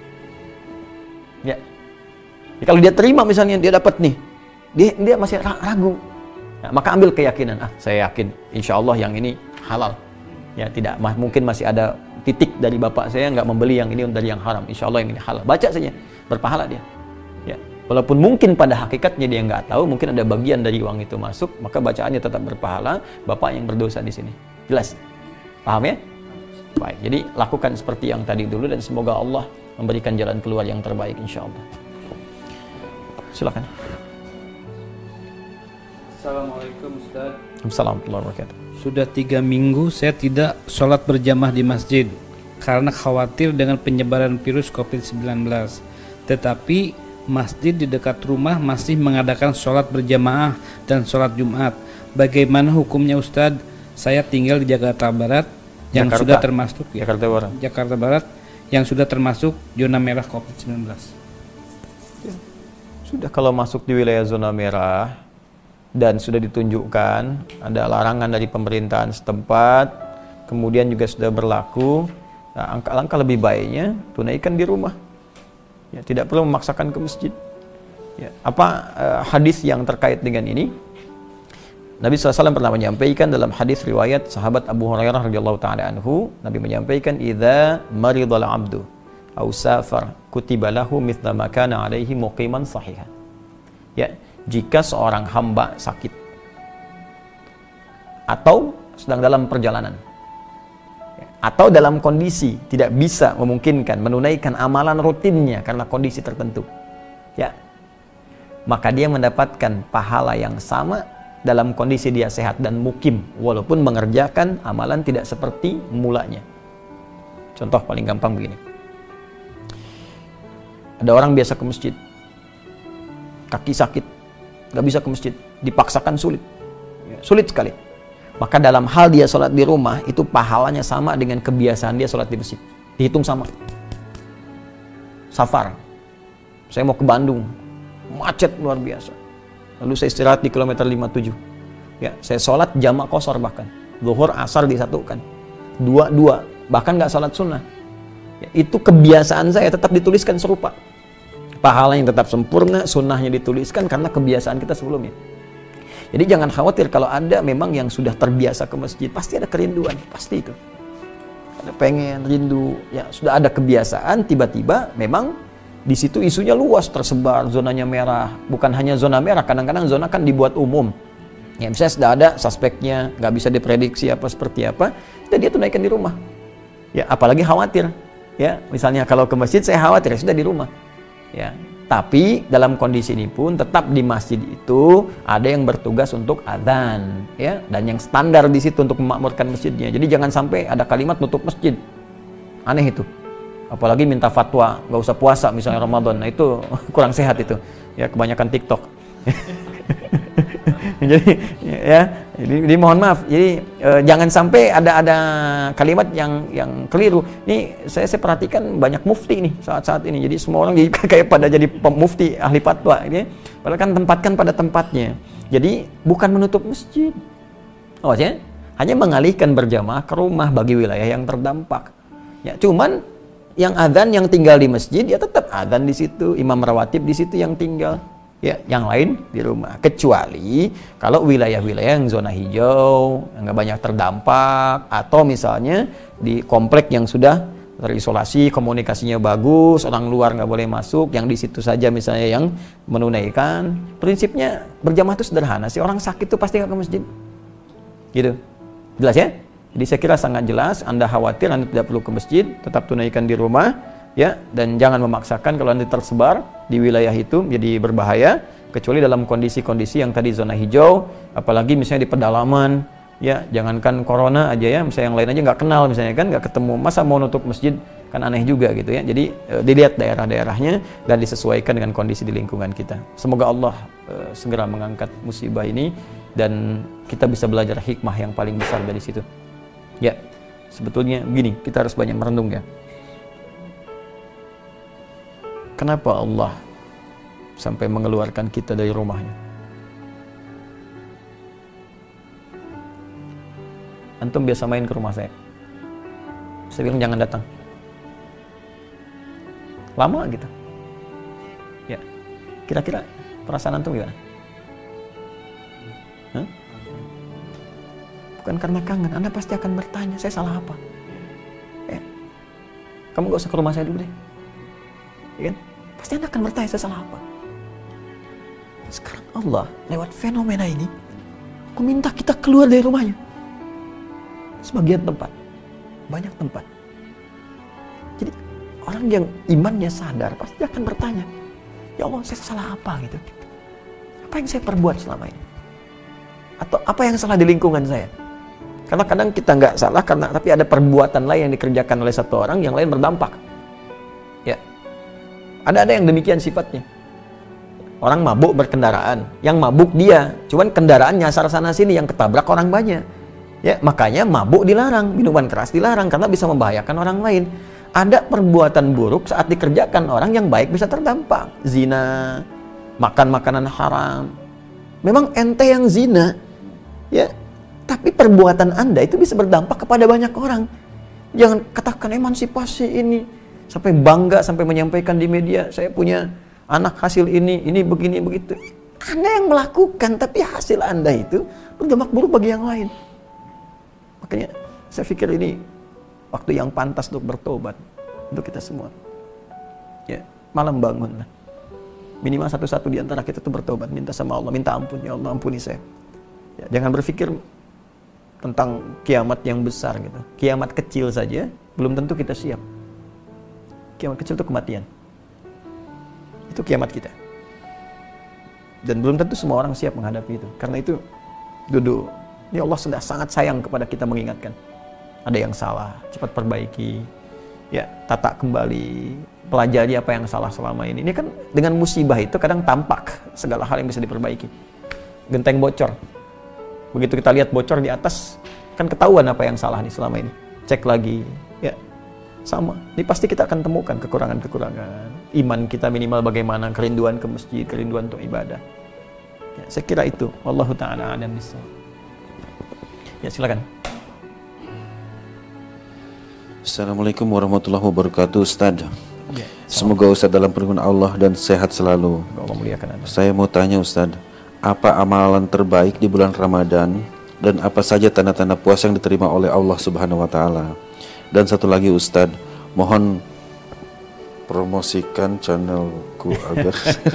Ya. Ya, kalau dia terima misalnya dia dapat nih, dia masih ragu, nah, maka ambil keyakinan. Saya yakin, insya Allah yang ini halal. Ya, tidak mungkin masih ada titik dari bapak saya nggak membeli yang ini dari yang haram. Insya Allah yang ini halal. Baca saja, berpahala dia. Ya. Walaupun mungkin pada hakikatnya dia nggak tahu, mungkin ada bagian dari uang itu masuk, maka bacaannya tetap berpahala. Bapak yang berdosa di sini. Jelas? Paham ya? Baik. Jadi lakukan seperti yang tadi dulu, dan semoga Allah memberikan jalan keluar yang terbaik insya Allah. Silakan. Assalamualaikum Ustaz. Assalamualaikum warahmatullahi wabarakatuh. Sudah 3 minggu saya tidak sholat berjamaah di masjid karena khawatir dengan penyebaran virus COVID-19. Tetapi masjid di dekat rumah masih mengadakan sholat berjamaah dan sholat Jumat. Bagaimana hukumnya Ustadz? Saya tinggal di Jakarta Barat yang sudah termasuk Jakarta Barat yang sudah termasuk zona merah COVID-19. Sudah, kalau masuk di wilayah zona merah dan sudah ditunjukkan ada larangan dari pemerintahan setempat, kemudian juga sudah berlaku, nah, langkah lebih baiknya tunaikan di rumah. Ya, tidak perlu memaksakan ke masjid. Ya, hadis yang terkait dengan ini? Nabi SAW pernah menyampaikan dalam hadis riwayat sahabat Abu Hurairah radhiyallahu taala anhu, Nabi menyampaikan, "Idza maridal 'abdu aw safar kutiba lahu mithla ma kana 'alaihi muqiman sahihan." Ya, jika seorang hamba sakit atau sedang dalam perjalanan, atau dalam kondisi tidak bisa memungkinkan menunaikan amalan rutinnya karena kondisi tertentu, ya, maka dia mendapatkan pahala yang sama dalam kondisi dia sehat dan mukim, walaupun mengerjakan amalan tidak seperti mulanya. Contoh paling gampang begini. Ada orang biasa ke masjid, kaki sakit, gak bisa ke masjid, dipaksakan sulit sekali. Maka dalam hal dia sholat di rumah, itu pahalanya sama dengan kebiasaan dia sholat di masjid. Dihitung sama. Safar, saya mau ke Bandung, macet luar biasa. Lalu saya istirahat di kilometer 57. Ya, saya sholat jamak qashar bahkan. Zuhur, asar disatukan. Dua, bahkan nggak sholat sunnah. Ya, itu kebiasaan saya tetap dituliskan serupa. Pahalanya tetap sempurna, sunnahnya dituliskan karena kebiasaan kita sebelumnya. Jadi jangan khawatir kalau ada memang yang sudah terbiasa ke masjid, pasti ada kerinduan, pasti itu. Ada pengen, rindu, ya sudah ada kebiasaan, tiba-tiba memang di situ isunya luas, tersebar, zonanya merah. Bukan hanya zona merah, kadang-kadang zona kan dibuat umum. Ya misalnya sudah ada suspeknya, nggak bisa diprediksi apa seperti apa, dan dia tunaikan di rumah. Ya apalagi khawatir, ya misalnya kalau ke masjid saya khawatir, ya sudah di rumah. Ya. Tapi dalam kondisi ini pun tetap di masjid itu ada yang bertugas untuk adzan, ya, dan yang standar di situ untuk memakmurkan masjidnya. Jadi jangan sampai ada kalimat nutup masjid, aneh itu. Apalagi minta fatwa, nggak usah puasa misalnya Ramadan, nah itu kurang sehat itu, ya kebanyakan TikTok. Jadi mohon maaf, jadi jangan sampai ada kalimat yang keliru. Ini saya perhatikan banyak mufti nih saat ini. Jadi semua orang kayak pada jadi mufti ahli fatwa ini. Padahal kan tempatkan pada tempatnya. Jadi bukan menutup masjid. Oh ya, hanya mengalihkan berjamaah ke rumah bagi wilayah yang terdampak. Ya, cuman yang adzan yang tinggal di masjid ya tetap adzan di situ, imam rawatib di situ yang tinggal. Ya, yang lain di rumah. Kecuali kalau wilayah-wilayah yang zona hijau, yang nggak banyak terdampak, atau misalnya di komplek yang sudah terisolasi, komunikasinya bagus, orang luar nggak boleh masuk, yang di situ saja misalnya yang menunaikan. Prinsipnya berjamaah itu sederhana sih, orang sakit itu pasti nggak ke masjid. Gitu. Jelas ya? Jadi saya kira sangat jelas, Anda khawatir, Anda tidak perlu ke masjid, tetap tunaikan di rumah. Ya, dan jangan memaksakan kalau nanti tersebar di wilayah itu jadi berbahaya, kecuali dalam kondisi-kondisi yang tadi zona hijau, apalagi misalnya di pedalaman, ya jangankan corona aja ya, misalnya yang lain aja nggak kenal misalnya kan, nggak ketemu, masa mau nutup masjid, kan aneh juga gitu ya. Jadi dilihat daerah-daerahnya dan disesuaikan dengan kondisi di lingkungan kita. Semoga Allah segera mengangkat musibah ini dan kita bisa belajar hikmah yang paling besar dari situ. Ya, sebetulnya begini, kita harus banyak merenung ya. Kenapa Allah sampai mengeluarkan kita dari rumahnya? Antum biasa main ke rumah saya. Saya bilang jangan datang. Lama gitu. Ya. Kira-kira perasaan antum gimana? Hah? Bukan karena kangen, Anda pasti akan bertanya, saya salah apa? Ya. Kamu gak usah ke rumah saya dulu deh. Ya kan? Pasti Anda akan bertanya, saya salah apa? Sekarang Allah lewat fenomena ini meminta kita keluar dari rumahnya. Sebagian tempat, banyak tempat. Jadi orang yang imannya sadar pasti akan bertanya, ya Allah, saya salah apa gitu? Apa yang saya perbuat selama ini? Atau apa yang salah di lingkungan saya? Karena kadang kita nggak salah tapi ada perbuatan lain yang dikerjakan oleh satu orang yang lain berdampak. Ya. Ada yang demikian sifatnya. Orang mabuk berkendaraan, yang mabuk dia, cuman kendaraan nyasar sana sini, yang ketabrak orang banyak. Ya, makanya mabuk dilarang, minuman keras dilarang karena bisa membahayakan orang lain. Ada perbuatan buruk saat dikerjakan orang yang baik bisa terdampak. Zina, makan makanan haram. Memang ente yang zina, ya, tapi perbuatan Anda itu bisa berdampak kepada banyak orang. Jangan katakan emansipasi ini. Sampai bangga, sampai menyampaikan di media, saya punya anak hasil ini begini, begitu. Anda yang melakukan, tapi hasil Anda itu berdampak buruk bagi yang lain. Makanya saya pikir ini waktu yang pantas untuk bertobat untuk kita semua. Ya, malam bangunlah. Minimal satu-satu di antara kita itu bertobat, minta sama Allah, minta ampun, ya Allah ampuni saya. Ya, jangan berpikir tentang kiamat yang besar gitu. Kiamat kecil saja belum tentu kita siap. Kiamat kecil itu kematian. Itu kiamat kita. Dan belum tentu semua orang siap menghadapi itu. Karena itu ini Allah sudah sangat sayang kepada kita mengingatkan. Ada yang salah, cepat perbaiki. Ya, tata kembali, pelajari apa yang salah selama ini. Ini kan dengan musibah itu kadang tampak segala hal yang bisa diperbaiki. Genteng bocor. Begitu kita lihat bocor di atas, kan ketahuan apa yang salah nih selama ini. Cek lagi, ya sama. Ini pasti kita akan temukan kekurangan-kekurangan. Iman kita minimal bagaimana, kerinduan ke masjid, kerinduan untuk ibadah. Ya, saya kira itu. Wallahu ta'ala a'lam bishawab. Ya, silakan. Assalamualaikum warahmatullahi wabarakatuh, Ustaz. Ya, semoga Ustaz dalam perlindungan Allah dan sehat selalu. Allah muliakan Anda. Saya mau tanya Ustaz, apa amalan terbaik di bulan Ramadan dan apa saja tanda-tanda puasa yang diterima oleh Allah Subhanahu wa taala? Dan satu lagi Ustaz, mohon promosikan channelku agar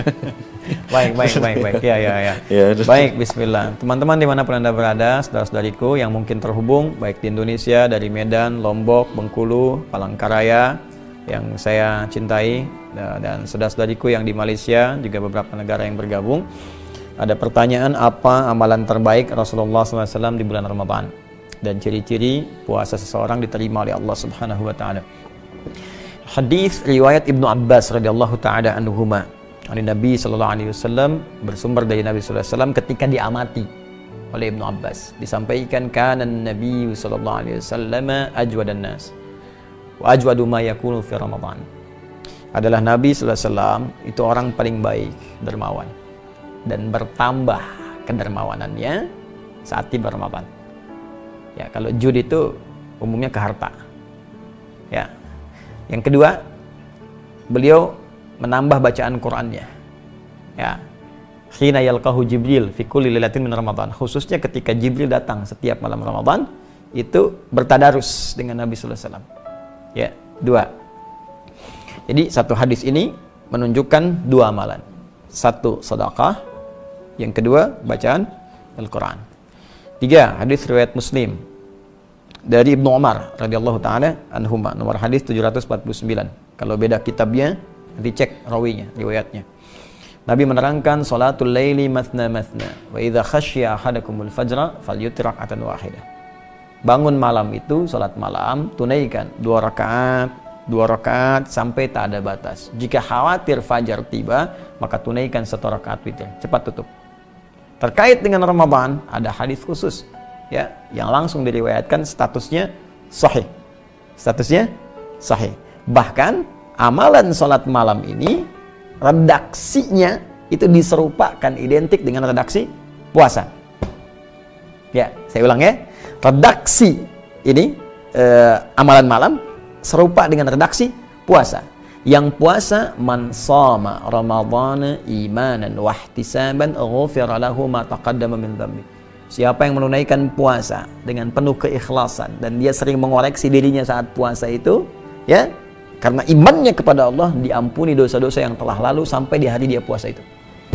baik. Ya. Baik, bismillah. Teman-teman dimanapun Anda berada, saudara-saudariku yang mungkin terhubung baik di Indonesia, dari Medan, Lombok, Bengkulu, Palangkaraya yang saya cintai, dan saudara-saudariku yang di Malaysia, juga beberapa negara yang bergabung. Ada pertanyaan, apa amalan terbaik Rasulullah SAW di bulan Ramadan dan ciri-ciri puasa seseorang diterima oleh Allah Subhanahu wa taala. Hadis riwayat Ibnu Abbas radhiyallahu taala anhuma, dari Nabi sallallahu alaihi wasallam, bersumber dari Nabi sallallahu alaihi wasallam ketika diamati oleh Ibnu Abbas, disampaikan kana Nabi sallallahu alaihi wasallam ajwadan nas wa ajwadu ma yakunu fi Ramadan. Adalah Nabi sallallahu alaihi wasallam itu orang paling baik, dermawan, dan bertambah kedermawanannya saat tiba Ramadan. Ya, kalau jud itu umumnya ke harta. Ya. Yang kedua, beliau menambah bacaan Qur'annya. Ya. Khina yalqahu Jibril fi kulli lailatin min Ramadan. Khususnya ketika Jibril datang setiap malam Ramadan, itu bertadarus dengan Nabi sallallahu alaihi wasallam. Ya, dua. Jadi satu hadis ini menunjukkan dua amalan. Satu, sedekah. Yang kedua, bacaan Al-Qur'an. Tiga, hadis riwayat Muslim dari Ibnu Umar radhiyallahu taala anhuma, nomor hadis 749. Kalau beda kitabnya, dicek rawinya, riwayatnya. Nabi menerangkan salatul laili mathna mathna wa idza khasya ahadakumul fajra falyutir rak'atan wahidah. Bangun malam itu, salat malam, tunaikan 2 rakaat sampai tak ada batas. Jika khawatir fajar tiba, maka tunaikan 1 rakaat witir. Cepat tutup. Terkait dengan Ramadan, ada hadis khusus, ya, yang langsung diriwayatkan statusnya sahih. Statusnya sahih. Bahkan amalan salat malam ini redaksinya itu diserupakan, identik dengan redaksi puasa. Ya, saya ulang ya. Redaksi ini amalan malam serupa dengan redaksi puasa. Yang puasa, man shama ramadhana imanan wa ihtisaban ghufira lahu ma taqaddama min dhanbi. Siapa yang menunaikan puasa dengan penuh keikhlasan dan dia sering mengoreksi dirinya saat puasa itu, ya, karena imannya kepada Allah, diampuni dosa-dosa yang telah lalu sampai di hari dia puasa itu.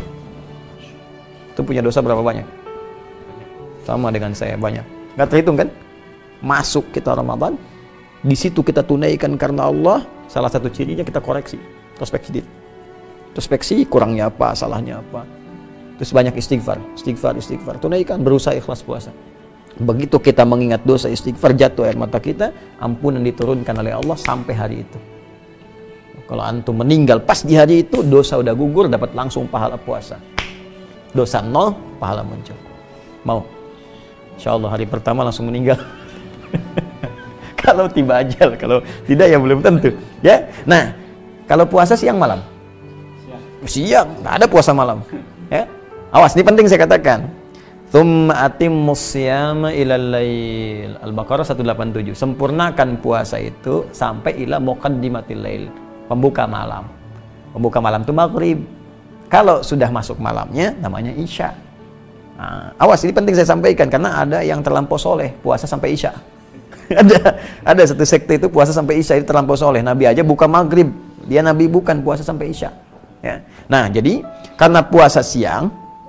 Itu punya dosa berapa banyak? Sama dengan saya, banyak. Nggak terhitung kan? Masuk kita Ramadan, di situ kita tunaikan karena Allah. Salah satu cirinya kita koreksi, introspeksi diri. Introspeksi, kurangnya apa, salahnya apa. Terus banyak istighfar. Tunaikan, berusaha ikhlas puasa. Begitu kita mengingat dosa, istighfar, jatuh air mata kita, ampunan diturunkan oleh Allah sampai hari itu. Kalau antum meninggal pas di hari itu, dosa udah gugur, dapat langsung pahala puasa. Dosa 0, pahala muncul. Mau? Insyaallah hari pertama langsung meninggal. Kalau tiba ajal, kalau tidak ya belum tentu. Ya, nah kalau puasa siang malam, siang, nggak ada puasa malam. Ya, awas, ini penting saya katakan. Tsumma atimmus siyama ilal lail. Al-Baqarah 187. Sempurnakan puasa itu sampai ila muqaddimatil lail, pembuka malam. Pembuka malam itu maghrib. Kalau sudah masuk malamnya, namanya isya. Nah, awas, ini penting saya sampaikan karena ada yang terlampau soleh puasa sampai isya. ada satu sekte itu puasa sampai isya, itu terlampau soleh. Nabi aja buka maghrib, dia Nabi bukan puasa sampai isya. Ya. Nah, jadi karena puasa siang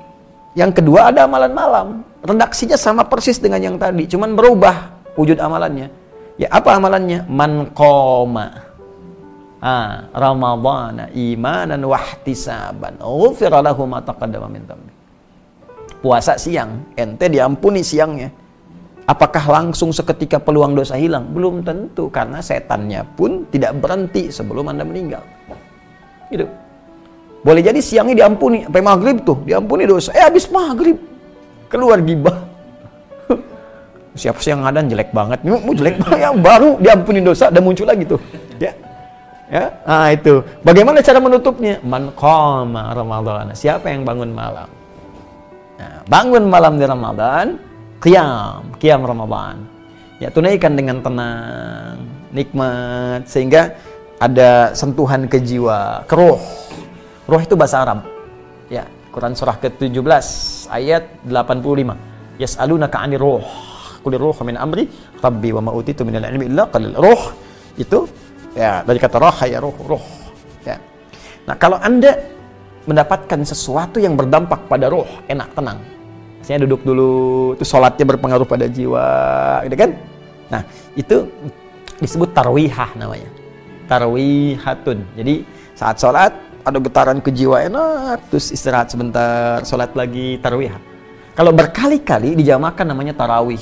Yang kedua ada amalan malam. Redaksinya sama persis dengan yang tadi, cuman berubah wujud amalannya. Ya, apa amalannya? Man qoma Ramadhana imanan wahtisaban ghufira lahu ma taqaddama min dhanbi. Puasa siang, ente diampuni siangnya. Apakah langsung seketika peluang dosa hilang? Belum tentu, karena setannya pun tidak berhenti sebelum Anda meninggal. Gitu. Boleh jadi siangnya diampuni, sampai maghrib tuh diampuni dosa. Habis maghrib keluar gibah. Siapa sih yang ngadan jelek banget? Mau jelek banget yang baru diampuni dosa dan muncul lagi tuh. Ya. Ya, nah itu. Bagaimana cara menutupnya? Man qama Ramadhana. Siapa yang bangun malam? Nah, bangun malam di Ramadan, qiyam Ramadan. Ya, tunaikan dengan tenang, nikmat, sehingga ada sentuhan ke jiwa, ke ruh. Ruh itu bahasa Arab. Ya, Quran surah ke-17 ayat 85. Yas'alunaka 'anir ruh. Qul ruhu min amri rabbi wa ma utitu minal ilmi illa qalil. Ruh itu ya dari kata roh, ya ruh. Ya. Nah, kalau Anda mendapatkan sesuatu yang berdampak pada ruh, enak, tenang. Misalnya duduk dulu, itu sholatnya berpengaruh pada jiwa, gitu kan? Nah, itu disebut tarwihah namanya. Tarwihatun. Jadi saat sholat ada getaran ke jiwa, enak, terus istirahat sebentar, sholat lagi, tarwihah. Kalau berkali-kali dijamakan namanya tarawih.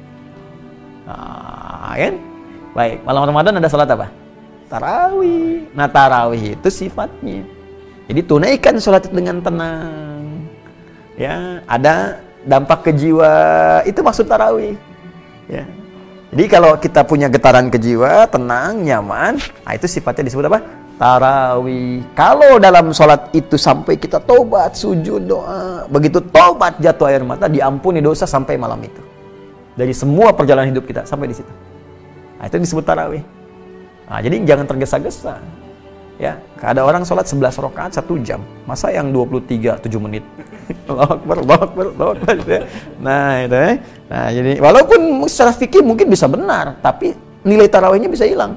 Nah, kan? Baik, malam Ramadan ada sholat apa? Tarawih. Nah, tarawih itu sifatnya. Jadi tunaikan sholat itu dengan tenang. Ya, ada dampak ke jiwa, itu maksud tarawih. Ya. Jadi kalau kita punya getaran ke jiwa, tenang, nyaman, nah itu sifatnya disebut apa? Tarawih. Kalau dalam sholat itu sampai kita tobat, sujud, doa, begitu tobat jatuh air mata, diampuni dosa sampai malam itu. Dari semua perjalanan hidup kita sampai di situ. Nah, itu disebut tarawih. Nah, jadi jangan tergesa-gesa. Ya, ada orang sholat 11 rakaat 1 jam. Masa yang 23 7 menit? Allahu Akbar. Nah, itu ya. Nah, jadi walaupun secara fikih mungkin bisa benar, tapi nilai tarawihnya bisa hilang.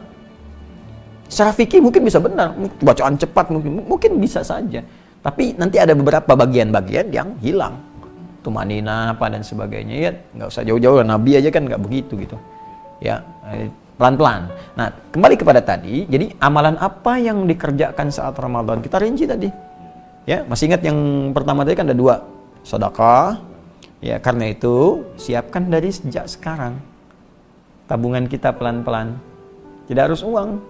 Secara fikih mungkin bisa benar, bacaan cepat mungkin bisa saja. Tapi nanti ada beberapa bagian-bagian yang hilang. Tumanina apa dan sebagainya, ya nggak usah jauh-jauh, Nabi aja kan nggak begitu gitu. Ya, pelan-pelan. Nah, kembali kepada tadi, jadi amalan apa yang dikerjakan saat Ramadan? Kita rinci tadi. Ya, masih ingat yang pertama tadi kan ada 2, sedekah. Ya, karena itu siapkan dari sejak sekarang. Tabungan kita pelan-pelan. Tidak harus uang,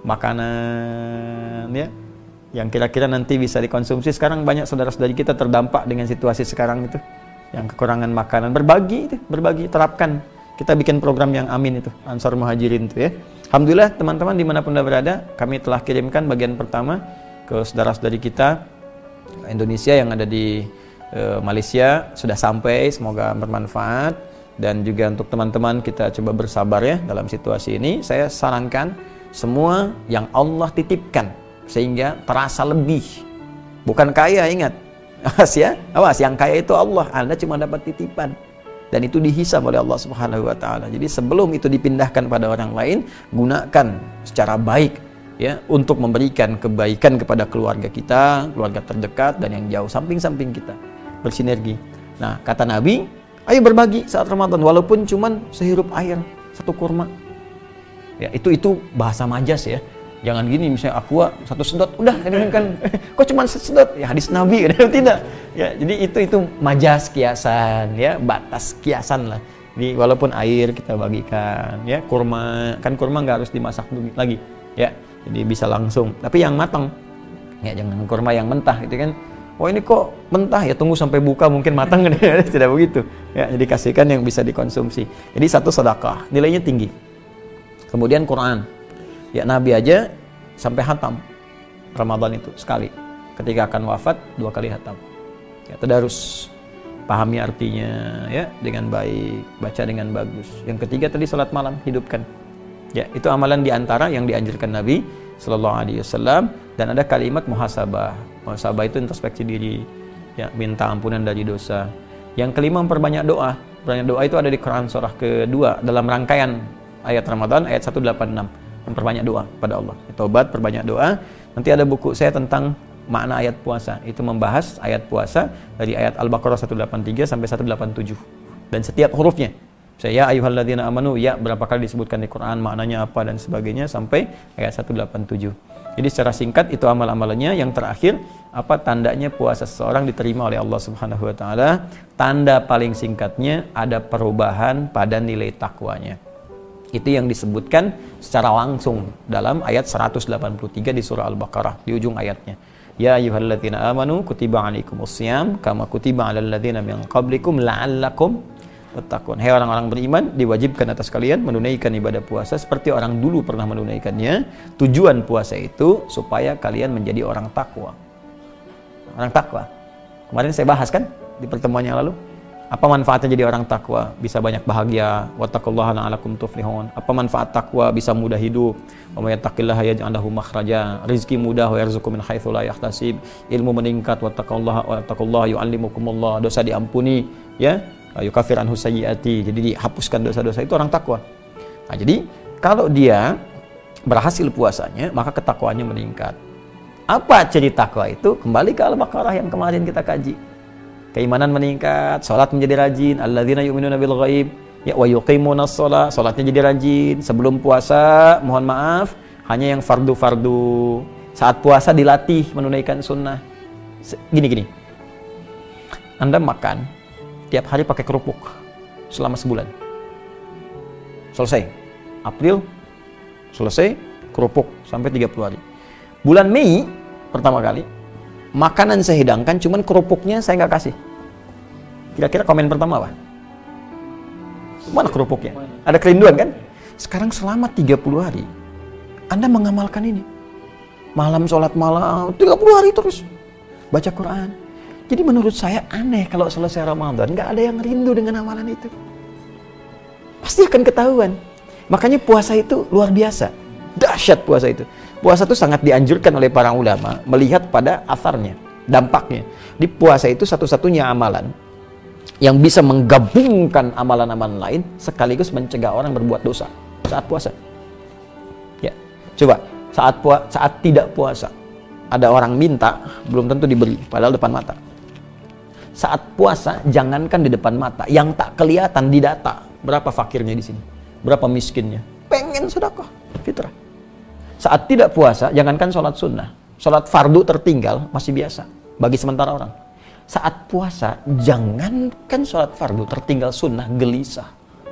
makanan, ya. Yang kira-kira nanti bisa dikonsumsi. Sekarang banyak saudara-saudari kita terdampak dengan situasi sekarang itu. Yang kekurangan makanan, berbagi, terapkan. Kita bikin program yang amin itu, Ansar Muhajirin itu ya. Alhamdulillah teman-teman dimanapun Anda berada, kami telah kirimkan bagian pertama ke saudara-saudari kita Indonesia yang ada di Malaysia, sudah sampai, semoga bermanfaat. Dan juga untuk teman-teman kita coba bersabar ya dalam situasi ini. Saya sarankan semua yang Allah titipkan sehingga terasa lebih. Bukan kaya, ingat. Awas ya, awas, yang kaya itu Allah, Anda cuma dapat titipan. Dan itu dihisab oleh Allah Subhanahu wa Ta'ala. Jadi sebelum itu dipindahkan pada orang lain, gunakan secara baik ya untuk memberikan kebaikan kepada keluarga kita, keluarga terdekat dan yang jauh, samping-samping kita, bersinergi. Nah, kata Nabi, ayo berbagi saat Ramadan walaupun cuman sehirup air, 1 kurma. Ya, itu bahasa majas ya. Jangan gini misalnya aqua 1 sedot udah kan kok cuma sedot ya, hadis Nabi kan tidak ya. Jadi itu majas, kiasan ya, batas kiasan lah. Jadi walaupun air kita bagikan ya, kurma kan, kurma nggak harus dimasak lagi ya, jadi bisa langsung, tapi yang matang ya, jangan kurma yang mentah gitu kan. Oh ini kok mentah ya, tunggu sampai buka mungkin matang. Tidak begitu ya, jadi kasihkan yang bisa dikonsumsi. Jadi 1 sedekah nilainya tinggi. Kemudian Quran ya, Nabi aja sampai khatam Ramadan itu sekali, ketika akan wafat 2 kali khatam ya. Tadarus, pahami artinya ya dengan baik, baca dengan bagus. Yang ketiga tadi salat malam, hidupkan ya. Itu amalan diantara yang dianjurkan Nabi Sallallahu Alaihi Wasallam. Dan ada kalimat muhasabah. Muhasabah itu introspeksi diri ya, minta ampunan dari dosa. Yang kelima memperbanyak doa. Perbanyak doa itu ada di Quran surah kedua dalam rangkaian ayat Ramadan, ayat 186. Memperbanyak doa pada Allah. Taubat, perbanyak doa. Nanti ada buku saya tentang makna ayat puasa. Itu membahas ayat puasa dari ayat Al-Baqarah 183 sampai 187. Dan setiap hurufnya. Ya ayyuhalladzina amanu, ya berapa kali disebutkan di Quran, maknanya apa dan sebagainya sampai ayat 187. Jadi secara singkat itu amal-amalannya. Yang terakhir, apa tandanya puasa seseorang diterima oleh Allah Subhanahu wa taala? Tanda paling singkatnya ada perubahan pada nilai takwanya. Itu yang disebutkan secara langsung dalam ayat 183 di surah Al-Baqarah di ujung ayatnya. Ya ayyuhalladzina amanu kutiba alaikumussyam kama kutiba alal ladzina min qablikum la'allakum tattaqun. Hai orang-orang beriman, diwajibkan atas kalian menunaikan ibadah puasa seperti orang dulu pernah menunaikannya. Tujuan puasa itu supaya kalian menjadi orang takwa. Orang takwa. Kemarin saya bahas kan di pertemuan yang lalu. Apa manfaatnya jadi orang takwa? Bisa banyak bahagia. Wattaqullaha la'allakum tuflihun. Apa manfaat takwa? Bisa mudah hidup. Wa may yattaqillaha yaj'al lahu makhraja. Rizki mudah wa yarzuqhu min haitsu la yahtasib. Ilmu meningkat. Wattaqullaha yu'allimukumullah. Dosa diampuni, ya. Yukaffir anhu sayyiati. Jadi dihapuskan dosa-dosa, itu orang takwa. Nah, jadi kalau dia berhasil puasanya, maka ketakwaannya meningkat. Apa ciri takwa itu? Kembali ke Al-Baqarah yang kemarin kita kaji. Keimanan meningkat, salat menjadi rajin, alladzina yu'minuna bil ghaib, ya wa yuqimunas shalah, salatnya jadi rajin. Sebelum puasa, mohon maaf, hanya yang fardu-fardu. Saat puasa dilatih menunaikan sunnah. Gini. Anda makan tiap hari pakai kerupuk selama sebulan. Selesai. April selesai kerupuk sampai 30 hari. Bulan Mei pertama kali makanan saya hidangkan, cuman kerupuknya saya nggak kasih. Kira-kira komen pertama apa? Mana kerupuknya? Ada kerinduan kan? Sekarang selama 30 hari Anda mengamalkan ini. Malam sholat malam 30 hari terus baca Quran. Jadi menurut saya aneh kalau selesai Ramadan nggak ada yang rindu dengan amalan itu. Pasti akan ketahuan. Makanya puasa itu luar biasa. Dahsyat puasa itu. Puasa itu sangat dianjurkan oleh para ulama melihat pada asarnya, dampaknya. Di puasa itu satu-satunya amalan yang bisa menggabungkan amalan-amalan lain sekaligus mencegah orang berbuat dosa saat puasa. Ya, coba saat tidak puasa ada orang minta belum tentu diberi, padahal depan mata. Saat puasa jangankan di depan mata, yang tak kelihatan di data. Berapa fakirnya di sini? Berapa miskinnya? Pengen sedekah, fitrah. Saat tidak puasa, jangankan sholat sunnah, sholat fardu tertinggal masih biasa bagi sementara orang. Saat puasa, jangankan sholat fardu tertinggal sunnah, gelisah.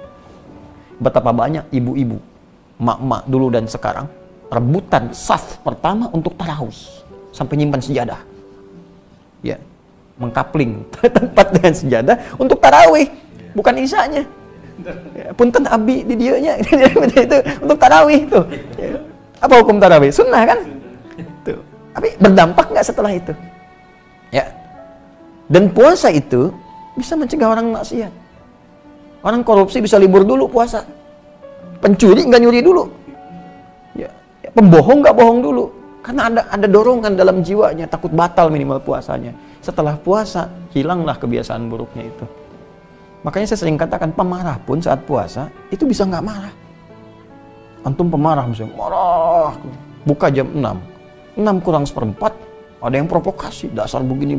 Betapa banyak ibu-ibu, mak-mak dulu dan sekarang rebutan saf pertama untuk tarawih sampai nyimpan sejadah, ya, mengkapling tempat dengan sejadah untuk tarawih, bukan isanya. Ya, punten abi di dieunya itu untuk tarawih tuh. Ya. Apa hukum tarawih? Sunnah kan? Tuh. Tapi berdampak nggak setelah itu? Ya. Dan puasa itu bisa mencegah orang maksiat. Orang korupsi bisa libur dulu puasa. Pencuri nggak nyuri dulu. Ya. Pembohong nggak bohong dulu. Karena ada dorongan dalam jiwanya, takut batal minimal puasanya. Setelah puasa, hilanglah kebiasaan buruknya itu. Makanya saya sering katakan, pemarah pun saat puasa itu bisa nggak marah. Antum pemarah misalnya, marah, buka jam 6 kurang seperempat, ada yang provokasi, dasar begini.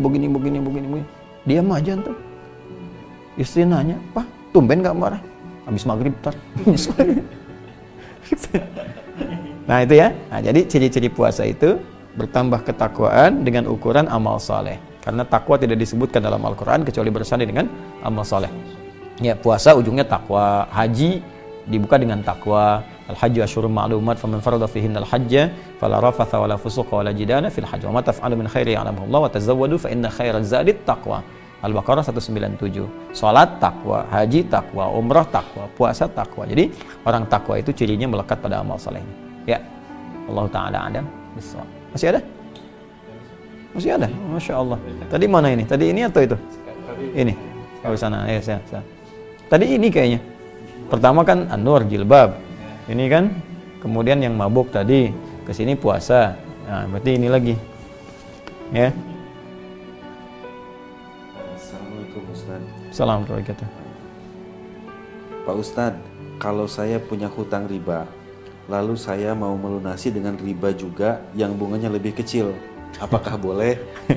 Diam aja antum. Istri nanya, Pak, tumben gak marah? Habis maghrib tar. Nah itu ya, nah, jadi ciri-ciri puasa itu bertambah ketakwaan dengan ukuran amal saleh. Karena takwa tidak disebutkan dalam Al-Quran kecuali bersanding dengan amal saleh. Ya, puasa ujungnya takwa, haji dibuka dengan takwa. Al-hajju asyhurun ma'lumat faman farada fihinna al-hajja fala rafatha wala fusuqa wala jidala fil hajj wa ma taf'alu min khairin ya'lamuhu Allah wa tazawwadu fa inna khairaz zadi taqwa. Al-Baqarah 197. Salat takwa, haji takwa, umrah takwa, puasa takwa. Jadi orang takwa itu cirinya melekat pada amal salehnya. Ya. Allah taala adam. Masih ada? Masih ada? Masya Allah. Tadi mana ini? Tadi ini atau itu? Ini. Oh sana. Ya, saya. Tadi ini kayaknya. Pertama kan An-Nur, jilbab. Ini kan, kemudian yang mabuk tadi, kesini puasa. Nah, berarti ini lagi. Ya. Assalamualaikum Ustaz. Assalamualaikum. Pak Ustaz, kalau saya punya hutang riba, lalu saya mau melunasi dengan riba juga yang bunganya lebih kecil, Apakah boleh?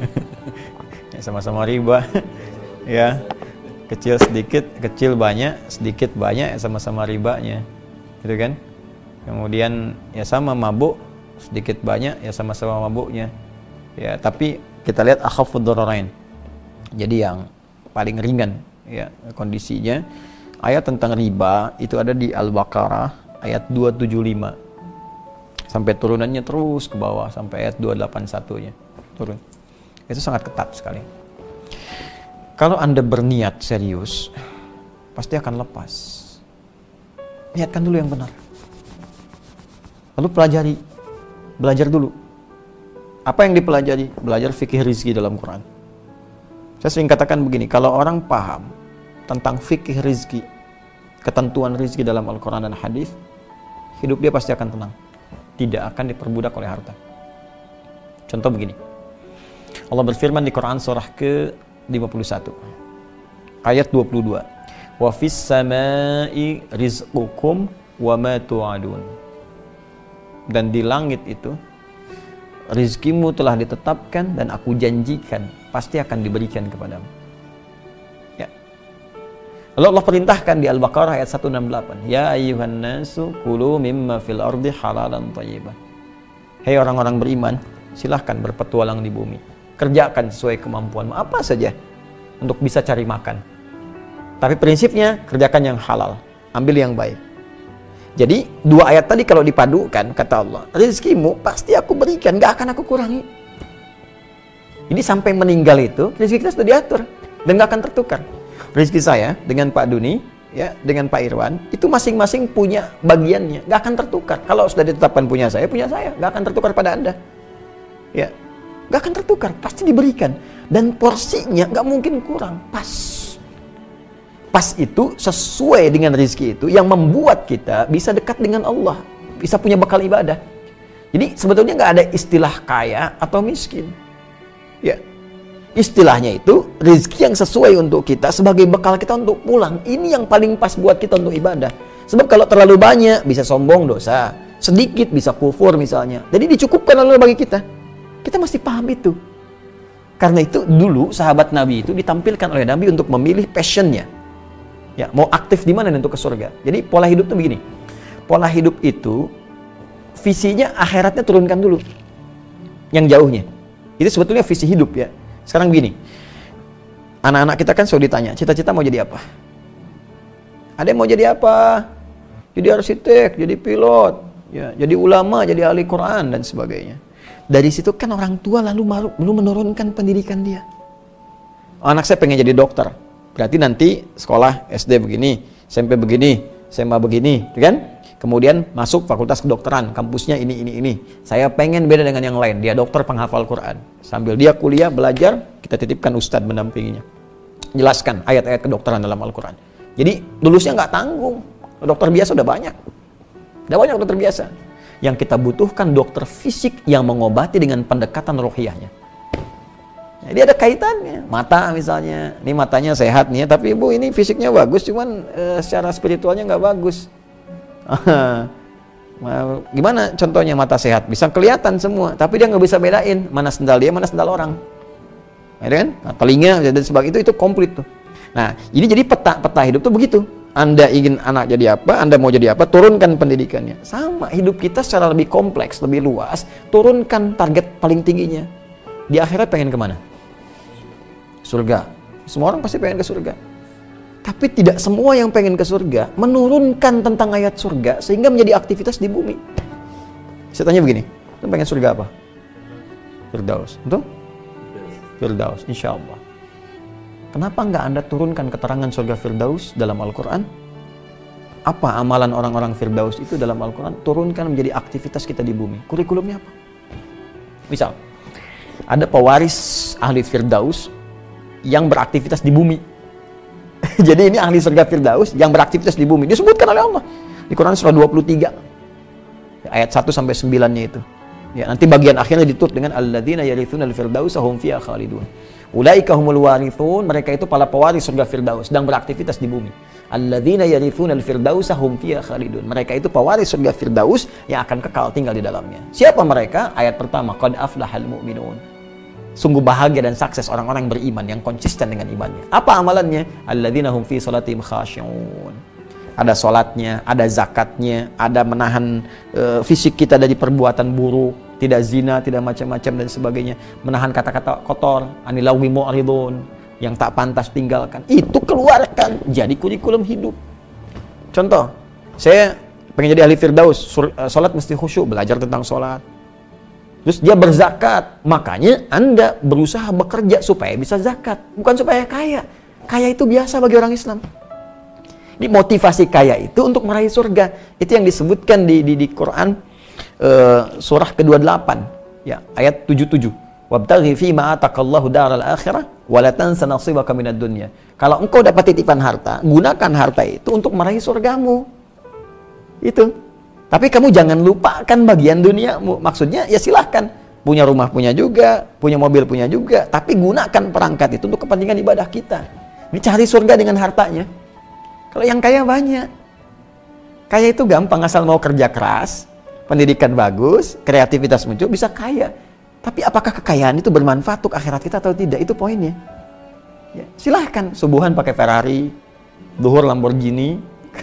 Ya, sama-sama riba. Ya. Kecil sedikit, kecil banyak, sedikit banyak, ya sama-sama ribanya. Gitu kan? Kemudian ya sama mabuk, sedikit banyak, ya sama-sama mabuknya. Ya, tapi kita lihat akhafud dhararain. Jadi yang paling ringan ya kondisinya. Ayat tentang riba itu ada di Al-Baqarah ayat 275. Sampai turunannya terus ke bawah sampai ayat 281-nya. Turun. Itu sangat ketat sekali. Kalau Anda berniat serius, pasti akan lepas. Niatkan dulu yang benar. Lalu pelajari. Belajar dulu. Apa yang dipelajari? Belajar fikih rizki dalam Quran. Saya sering katakan begini, kalau orang paham tentang fikih rizki, ketentuan rizki dalam Al-Quran dan hadis, hidup dia pasti akan tenang. Tidak akan diperbudak oleh harta. Contoh begini. Allah berfirman di Quran surah ke-51 ayat 22. Wa fis samai rizqukum wa ma tu'adun. Dan di langit itu rizkimu telah ditetapkan dan aku janjikan pasti akan diberikan kepadamu. Ya. Lalu Allah perintahkan di Al-Baqarah ayat 168. Ya ayyuhan nasu kulu mimma fil ardi halalan thayyiban. Hei orang-orang beriman, silahkan berpetualang di bumi. Kerjakan sesuai kemampuanmu apa saja untuk bisa cari makan. Tapi prinsipnya kerjakan yang halal, ambil yang baik. Jadi dua ayat tadi kalau dipadukan, kata Allah, rezekimu pasti aku berikan, gak akan aku kurangi. Jadi sampai meninggal itu rezeki kita sudah diatur dan gak akan tertukar. Rezeki saya dengan Pak Duni, ya, dengan Pak Irwan itu masing-masing punya bagiannya, gak akan tertukar. Kalau sudah ditetapkan punya saya, gak akan tertukar pada Anda. Ya, gak akan tertukar, pasti diberikan. Dan porsinya gak mungkin kurang, pas itu sesuai dengan rezeki itu yang membuat kita bisa dekat dengan Allah, bisa punya bekal ibadah. Jadi sebetulnya nggak ada istilah kaya atau miskin, ya. Istilahnya itu rezeki yang sesuai untuk kita sebagai bekal kita untuk pulang. Ini yang paling pas buat kita untuk ibadah. Sebab kalau terlalu banyak bisa sombong dosa, sedikit bisa kufur misalnya. Jadi dicukupkan Allah bagi kita. Kita mesti paham itu. Karena itu dulu sahabat Nabi itu ditampilkan oleh Nabi untuk memilih passionnya. Ya, mau aktif di mana untuk ke surga. Jadi pola hidup itu begini. Pola hidup itu visinya akhiratnya turunkan dulu. Yang jauhnya. Itu sebetulnya visi hidup ya. Sekarang begini. Anak-anak kita kan selalu ditanya, cita-cita mau jadi apa? Ada yang mau jadi apa? Jadi arsitek, jadi pilot, ya, jadi ulama, jadi ahli Quran dan sebagainya. Dari situ kan orang tua lalu menurunkan pendidikan dia. Anak saya pengen jadi dokter. Berarti nanti sekolah SD begini, SMP begini, SMA begini, kan? Kemudian masuk fakultas kedokteran, kampusnya ini. Saya pengen beda dengan yang lain, dia dokter penghafal Quran. Sambil dia kuliah, belajar, kita titipkan ustadz mendampinginya. Jelaskan ayat-ayat kedokteran dalam Al-Quran. Jadi lulusnya nggak tanggung, dokter biasa udah banyak. Udah banyak dokter biasa. Yang kita butuhkan dokter fisik yang mengobati dengan pendekatan ruhiyahnya. Jadi ada kaitannya, mata misalnya, ini matanya sehat nih, tapi ibu ini fisiknya bagus, cuman secara spiritualnya nggak bagus. Gimana contohnya mata sehat? Bisa kelihatan semua, tapi dia nggak bisa bedain mana sendal dia, mana sendal orang. Ya kan? Nah, telinga dan sebagainya itu komplit tuh. Nah, ini jadi peta hidup tuh begitu. Anda ingin anak jadi apa, Anda mau jadi apa, turunkan pendidikannya. Sama, hidup kita secara lebih kompleks, lebih luas, turunkan target paling tingginya. Di akhirat pengen kemana? Surga. Semua orang pasti pengen ke surga. Tapi tidak semua yang pengen ke surga menurunkan tentang ayat surga sehingga menjadi aktivitas di bumi. Saya tanya begini, lu pengen surga apa? Firdaus. Betul? Firdaus, insya Allah. Kenapa nggak Anda turunkan keterangan surga Firdaus dalam Al-Quran? Apa amalan orang-orang Firdaus itu dalam Al-Quran? Turunkan menjadi aktivitas kita di bumi. Kurikulumnya apa? Misal, ada pewaris ahli Firdaus yang beraktivitas di bumi. Jadi ini ahli surga Firdaus yang beraktivitas di bumi. Disebutkan oleh Allah di Quran surah 23 ayat 1 sampai 9-nya itu. Ya, nanti bagian akhirnya ditutup dengan alladzina yarithuna al-firdausa hum fiha khalidun. Ulaika humul warithun, mereka itu para pewaris surga Firdaus, sedang beraktivitas di bumi. Alladzina yarithunal firdausa hum fiha khalidun. Mereka itu pewaris surga Firdaus yang akan kekal tinggal di dalamnya. Siapa mereka? Ayat pertama, qad aflahal mu'minun. Sungguh bahagia dan sukses orang-orang beriman yang konsisten dengan imannya. Apa amalannya? Alladzina hum fi salatihim khashi'un. Ada salatnya, ada zakatnya, ada menahan fisik kita dari perbuatan buruk, tidak zina, tidak macam-macam dan sebagainya, menahan kata-kata kotor, anilawi mu'ridun, yang tak pantas tinggalkan. Itu keluarkan jadi kurikulum hidup. Contoh, saya pengen jadi ahli Firdaus, salat mesti khusyuk, belajar tentang salat. Terus dia berzakat, makanya Anda berusaha bekerja supaya bisa zakat, bukan supaya kaya. Kaya itu biasa bagi orang Islam. Ini motivasi kaya itu untuk meraih surga. Itu yang disebutkan di Quran surah ke-28 ya, ayat 77. Wabtaghi fima ataqallahu daral akhirah wa la tansa nasibaka minad dunya. Kalau engkau dapat titipan harta, gunakan harta itu untuk meraih surgamu. Itu. Tapi kamu jangan lupakan bagian duniamu. Maksudnya ya silahkan, punya rumah punya juga, punya mobil punya juga, tapi gunakan perangkat itu untuk kepentingan ibadah kita. Ini cari surga dengan hartanya. Kalau yang kaya banyak. Kaya itu gampang, asal mau kerja keras, pendidikan bagus, kreativitas muncul, bisa kaya. Tapi apakah kekayaan itu bermanfaat untuk akhirat kita atau tidak? Itu poinnya. Ya, silahkan subuhan pakai Ferrari, duhur Lamborghini,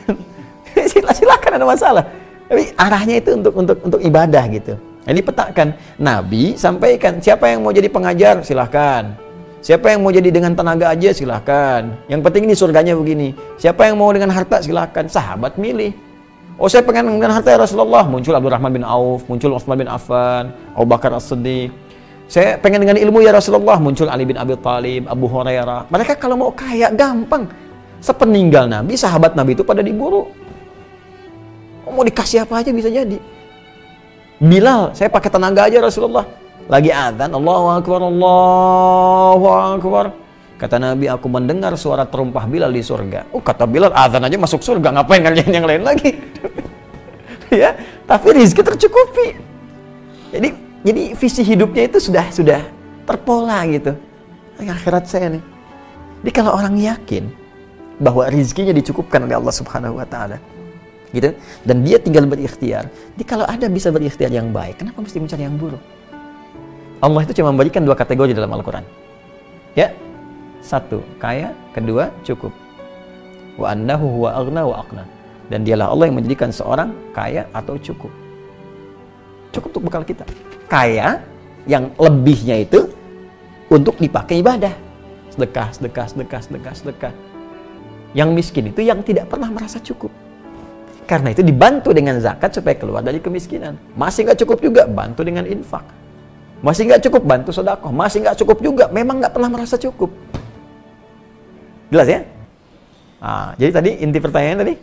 silahkan, ada masalah. Tapi arahnya itu untuk ibadah gitu. Ini petakan. Nabi sampaikan, siapa yang mau jadi pengajar, silahkan. Siapa yang mau jadi dengan tenaga aja, silahkan. Yang penting ini surganya begini. Siapa yang mau dengan harta, silahkan. Sahabat milih. Oh, saya pengen dengan harta ya Rasulullah. Muncul Abdurrahman bin Auf, muncul Utsman bin Affan, Abu Bakar As-Siddiq. Saya pengen dengan ilmu ya Rasulullah. Muncul Ali bin Abi Thalib, Abu Hurairah. Mereka kalau mau kaya gampang. Sepeninggal Nabi, sahabat Nabi itu pada diburu. Mau dikasih apa aja bisa jadi. Bilal, saya pakai tenaga aja Rasulullah. Lagi adzan, Allahu Akbar, Allahu Akbar. Kata Nabi, aku mendengar suara terumpah Bilal di surga. Oh, kata Bilal, adzan aja masuk surga, ngapain ngerjain yang lain lagi? Ya, tapi rezeki tercukupi. Jadi visi hidupnya itu sudah terpola gitu. Akhirat saya nih. Jadi kalau orang yakin bahwa rezekinya dicukupkan oleh Allah Subhanahu wa taala, gitu, dan dia tinggal berikhtiar. Jadi kalau ada bisa berikhtiar yang baik, kenapa mesti mencari yang buruk? Allah itu cuma memberikan 2 kategori dalam Al-Quran. Ya, 1, kaya, 2, cukup. Wa annahu huwa aghna wa aqna. Dan dialah Allah yang menjadikan seorang kaya atau cukup. Cukup untuk bekal kita. Kaya, yang lebihnya itu untuk dipakai ibadah. Sedekah, sedekah, sedekah, sedekah, sedekah. Yang miskin itu yang tidak pernah merasa cukup. Karena itu dibantu dengan zakat supaya keluar dari kemiskinan. Masih nggak cukup juga, bantu dengan infak. Masih nggak cukup, bantu sedekah. Masih nggak cukup juga, memang nggak pernah merasa cukup. Jelas ya? Nah, jadi tadi inti pertanyaan tadi?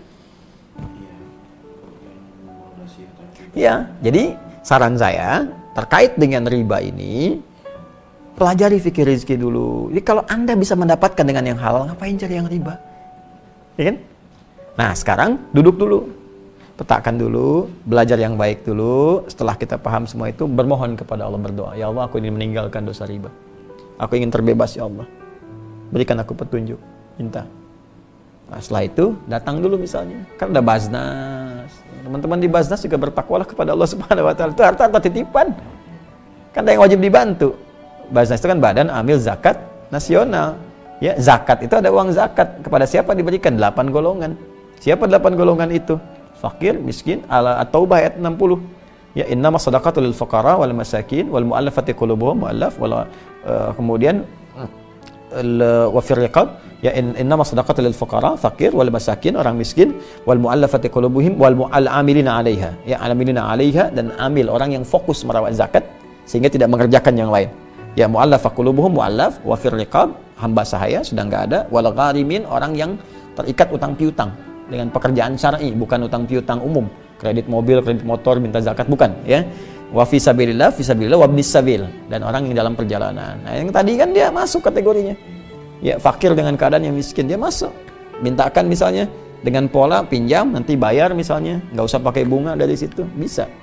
Ya, jadi saran saya terkait dengan riba ini, pelajari fikih rezeki dulu. Jadi kalau Anda bisa mendapatkan dengan yang halal, ngapain cari yang riba? Ya kan? Nah, sekarang duduk dulu. Petakan dulu, belajar yang baik dulu. Setelah kita paham semua itu, bermohon kepada Allah, berdoa. Ya Allah, aku ingin meninggalkan dosa riba. Aku ingin terbebas, ya Allah. Berikan aku petunjuk. Minta. Nah, setelah itu, datang dulu misalnya. Kan ada Baznas. Teman-teman di Baznas juga bertakwalah kepada Allah Subhanahu wa taala. Itu harta titipan. Kan ada yang wajib dibantu. Baznas itu kan Badan Amil Zakat Nasional. Ya, zakat itu ada uang zakat. Kepada siapa diberikan? 8 golongan. Siapa 8 golongan itu? Fakir, miskin, At-Taubah ayat 60. Ya, innamas shadaqatu lil fuqara wal masakin wal mu'allafati qulubuhum mu'allaf kemudian wa fir riqab, ya innamas shadaqatu lil fuqara, fakir, wal masakin, orang miskin, wal mu'allafati qulubuhum wal mu'amilina 'alaiha. Ya, amilina 'alaiha, dan amil orang yang fokus merawat zakat sehingga tidak mengerjakan yang lain. Ya, mu'allafa qulubuhum mu'allaf wa fir riqab, hamba sahaya sudah enggak ada, wal gharimin, orang yang terikat utang piutang dengan pekerjaan syar'i, bukan utang piutang umum, kredit mobil, kredit motor, minta zakat, bukan, ya. Wa fi sabilillah, wa ibnis sabil, dan orang yang dalam perjalanan. Nah, yang tadi kan dia masuk kategorinya. Ya, fakir dengan keadaan yang miskin, dia masuk. Mintakan misalnya dengan pola pinjam nanti bayar misalnya, nggak usah pakai bunga dari situ, bisa.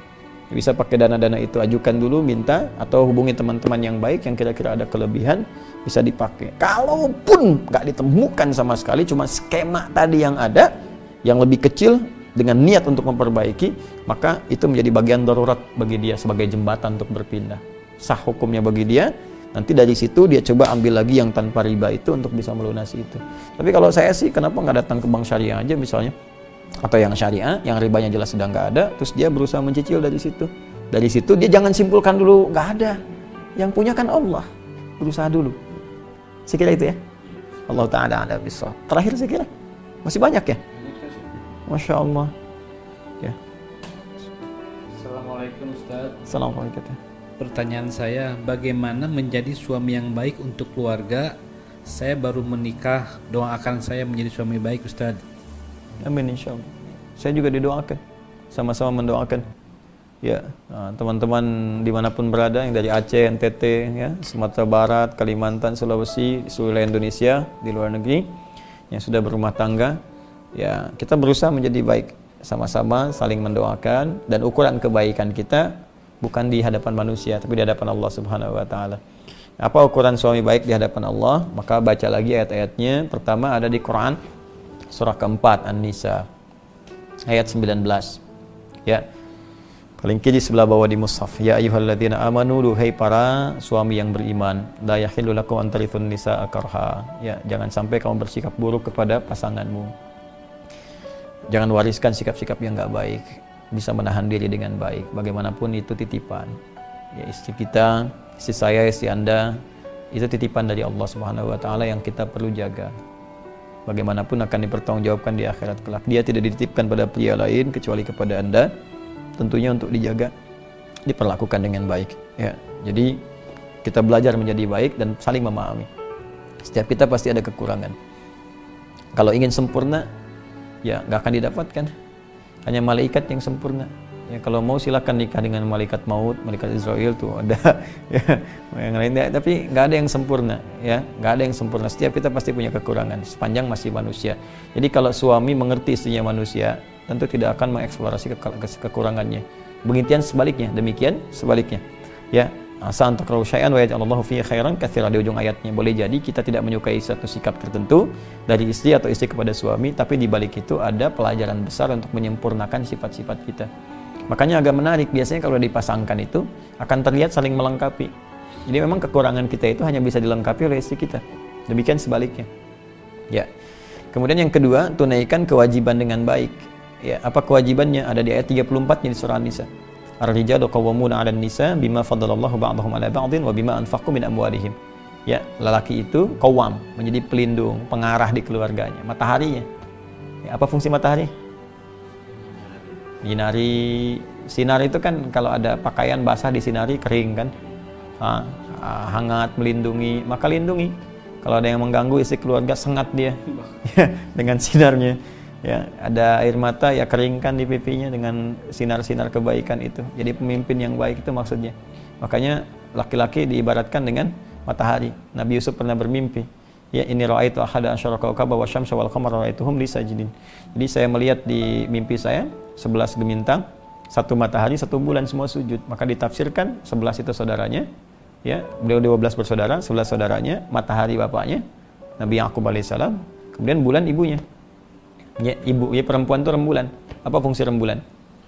Bisa pakai dana-dana itu, ajukan dulu, minta, atau hubungi teman-teman yang baik yang kira-kira ada kelebihan, bisa dipakai. Kalaupun nggak ditemukan sama sekali, cuma skema tadi yang ada, yang lebih kecil, dengan niat untuk memperbaiki, maka itu menjadi bagian darurat bagi dia sebagai jembatan untuk berpindah. Sah hukumnya bagi dia. Nanti dari situ dia coba ambil lagi yang tanpa riba itu untuk bisa melunasi itu. Tapi kalau saya sih, kenapa nggak datang ke bank syariah aja misalnya, atau yang syariah, yang ribanya jelas sudah nggak ada, terus dia berusaha mencicil dari situ. Dari situ dia jangan simpulkan dulu nggak ada. Yang punya kan Allah. Berusaha dulu. Saya kira itu ya. Allah Ta'ala ala bisawab. Terakhir saya kira masih banyak ya. Masya Allah. Ya. Assalamualaikum Ustaz. Assalamualaikum. Pertanyaan saya, bagaimana menjadi suami yang baik untuk keluarga? Saya baru menikah, doakan saya menjadi suami baik Ustaz. Amin insya Allah. Saya juga didoakan, sama-sama mendoakan. Ya, teman-teman dimanapun berada, yang dari Aceh, NTT, ya, Sumatera Barat, Kalimantan, Sulawesi, seluruh Indonesia, di luar negeri, yang sudah berumah tangga, ya kita berusaha menjadi baik, sama-sama saling mendoakan, dan ukuran kebaikan kita bukan di hadapan manusia, tapi di hadapan Allah Subhanahu wa Ta'ala. Apa ukuran suami baik di hadapan Allah? Maka baca lagi ayat-ayatnya. Pertama ada di Quran, surah keempat, An-Nisa, ayat 19. Ya, paling kiri sebelah bawah di mushaf. Ya ayyuhalladzina amanu, duhai para suami yang beriman, la yahillu lakum an tarithun nisaa karha. Ya, jangan sampai kamu bersikap buruk kepada pasanganmu. Jangan wariskan sikap-sikap yang enggak baik. Bisa menahan diri dengan baik. Bagaimanapun itu titipan. Ya, istri kita, istri saya, istri Anda, itu titipan dari Allah Subhanahu wa Ta'ala yang kita perlu jaga. Bagaimanapun akan dipertanggungjawabkan di akhirat kelak. Dia tidak dititipkan pada pria lain kecuali kepada Anda. Tentunya untuk dijaga, diperlakukan dengan baik. Ya, jadi kita belajar menjadi baik dan saling memahami. Setiap kita pasti ada kekurangan. Kalau ingin sempurna, ya nggak akan didapatkan. Hanya malaikat yang sempurna. Ya, kalau mau silakan nikah dengan malaikat maut, malaikat Israel tuh ada, ya, yang lain ya, tapi nggak ada yang sempurna, ya, nggak ada yang sempurna. Setiap kita pasti punya kekurangan, sepanjang masih manusia. Jadi kalau suami mengerti istrinya manusia, tentu tidak akan mengeksplorasi kekurangannya. Demikian sebaliknya. Ya, asa antakrahu syai'an wa yaj'alallahu fihi khairan katsiran, di ujung ayatnya. Boleh jadi kita tidak menyukai satu sikap tertentu dari istri atau istri kepada suami, tapi di balik itu ada pelajaran besar untuk menyempurnakan sifat-sifat kita. Makanya agak menarik, biasanya kalau dipasangkan itu akan terlihat saling melengkapi. Jadi memang kekurangan kita itu hanya bisa dilengkapi oleh istri kita. Demikian sebaliknya. Ya. Kemudian yang kedua, tunaikan kewajiban dengan baik. Ya, apa kewajibannya? Ada di ayat 34 di surah An-Nisa. Ar-rijalu qawwamuna 'alan nisa bima faddalallahu ba'dahum 'ala ba'din wa bima anfaqu min amwalihim. Ya, lelaki itu qawwam, menjadi pelindung, pengarah di keluarganya, mataharinya. Ya, apa fungsi matahari? Nyinari. Sinar itu kan kalau ada pakaian basah disinari kering kan. Hangat, melindungi, maka lindungi. Kalau ada yang mengganggu isi keluarga, sengat dia dengan sinarnya. Ya, ada air mata, ya keringkan di pipinya dengan sinar-sinar kebaikan itu. Jadi pemimpin yang baik itu maksudnya. Makanya laki-laki diibaratkan dengan matahari. Nabi Yusuf pernah bermimpi, ya ini ra'aitu ahada asyara kawkaba wa syamsa wal qamara ra'aituhum li sajidin. Jadi saya melihat di mimpi saya 11 gemintang, 1 matahari, 1 bulan semua sujud. Maka ditafsirkan 11 itu saudaranya, ya, beliau 12 bersaudara, 11 saudaranya, matahari bapaknya, Nabi Yaqub alaihissalam, kemudian bulan ibunya. Ya, ibu, ya perempuan itu rembulan. Apa fungsi rembulan?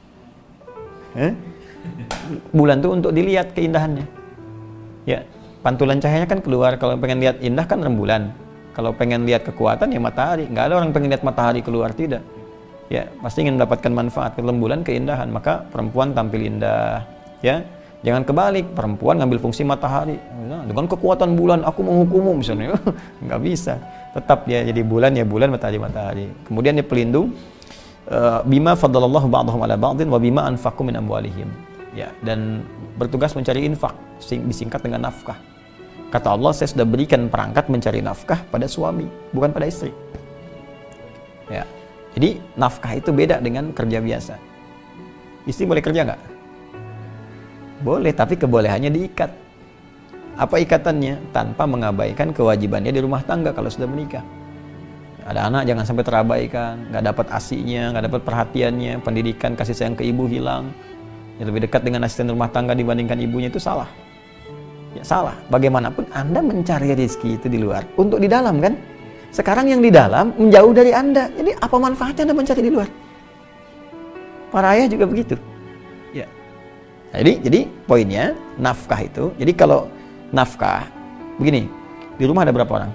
Bulan itu untuk dilihat keindahannya. Ya, pantulan cahayanya kan keluar. Kalau pengen lihat indah kan rembulan. Kalau pengen lihat kekuatan ya matahari. Nggak ada orang pengen lihat matahari keluar, tidak. Ya, pasti ingin mendapatkan manfaat rembulan, keindahan. Maka perempuan tampil indah. Ya, jangan kebalik. Perempuan ngambil fungsi matahari. Nah, dengan kekuatan bulan aku menghukummu misalnya. Nggak bisa. Tetap dia jadi bulan, ya bulan, matahari. Kemudian dia pelindung, bima faddalallahu ba'dahum 'ala ba'din wa bima anfaqu min amwalihim. Ya, dan bertugas mencari infak, disingkat dengan nafkah. Kata Allah, saya sudah berikan perangkat mencari nafkah pada suami, bukan pada istri. Ya. Jadi nafkah itu beda dengan kerja biasa. Istri boleh kerja nggak? Boleh, tapi kebolehannya diikat. Apa ikatannya? Tanpa mengabaikan kewajibannya di rumah tangga kalau sudah menikah. Ada anak jangan sampai terabaikan, nggak dapat asinya, nggak dapat perhatiannya, pendidikan, kasih sayang ke ibu hilang. lebih dekat dengan asisten rumah tangga dibandingkan ibunya, itu salah. Ya salah. Bagaimanapun Anda mencari rezeki itu di luar untuk di dalam kan. Sekarang yang di dalam menjauh dari Anda. Jadi apa manfaatnya Anda mencari di luar? Para ayah juga begitu. Ya. Nah, jadi poinnya nafkah itu. Jadi kalau nafkah begini, di rumah ada berapa orang?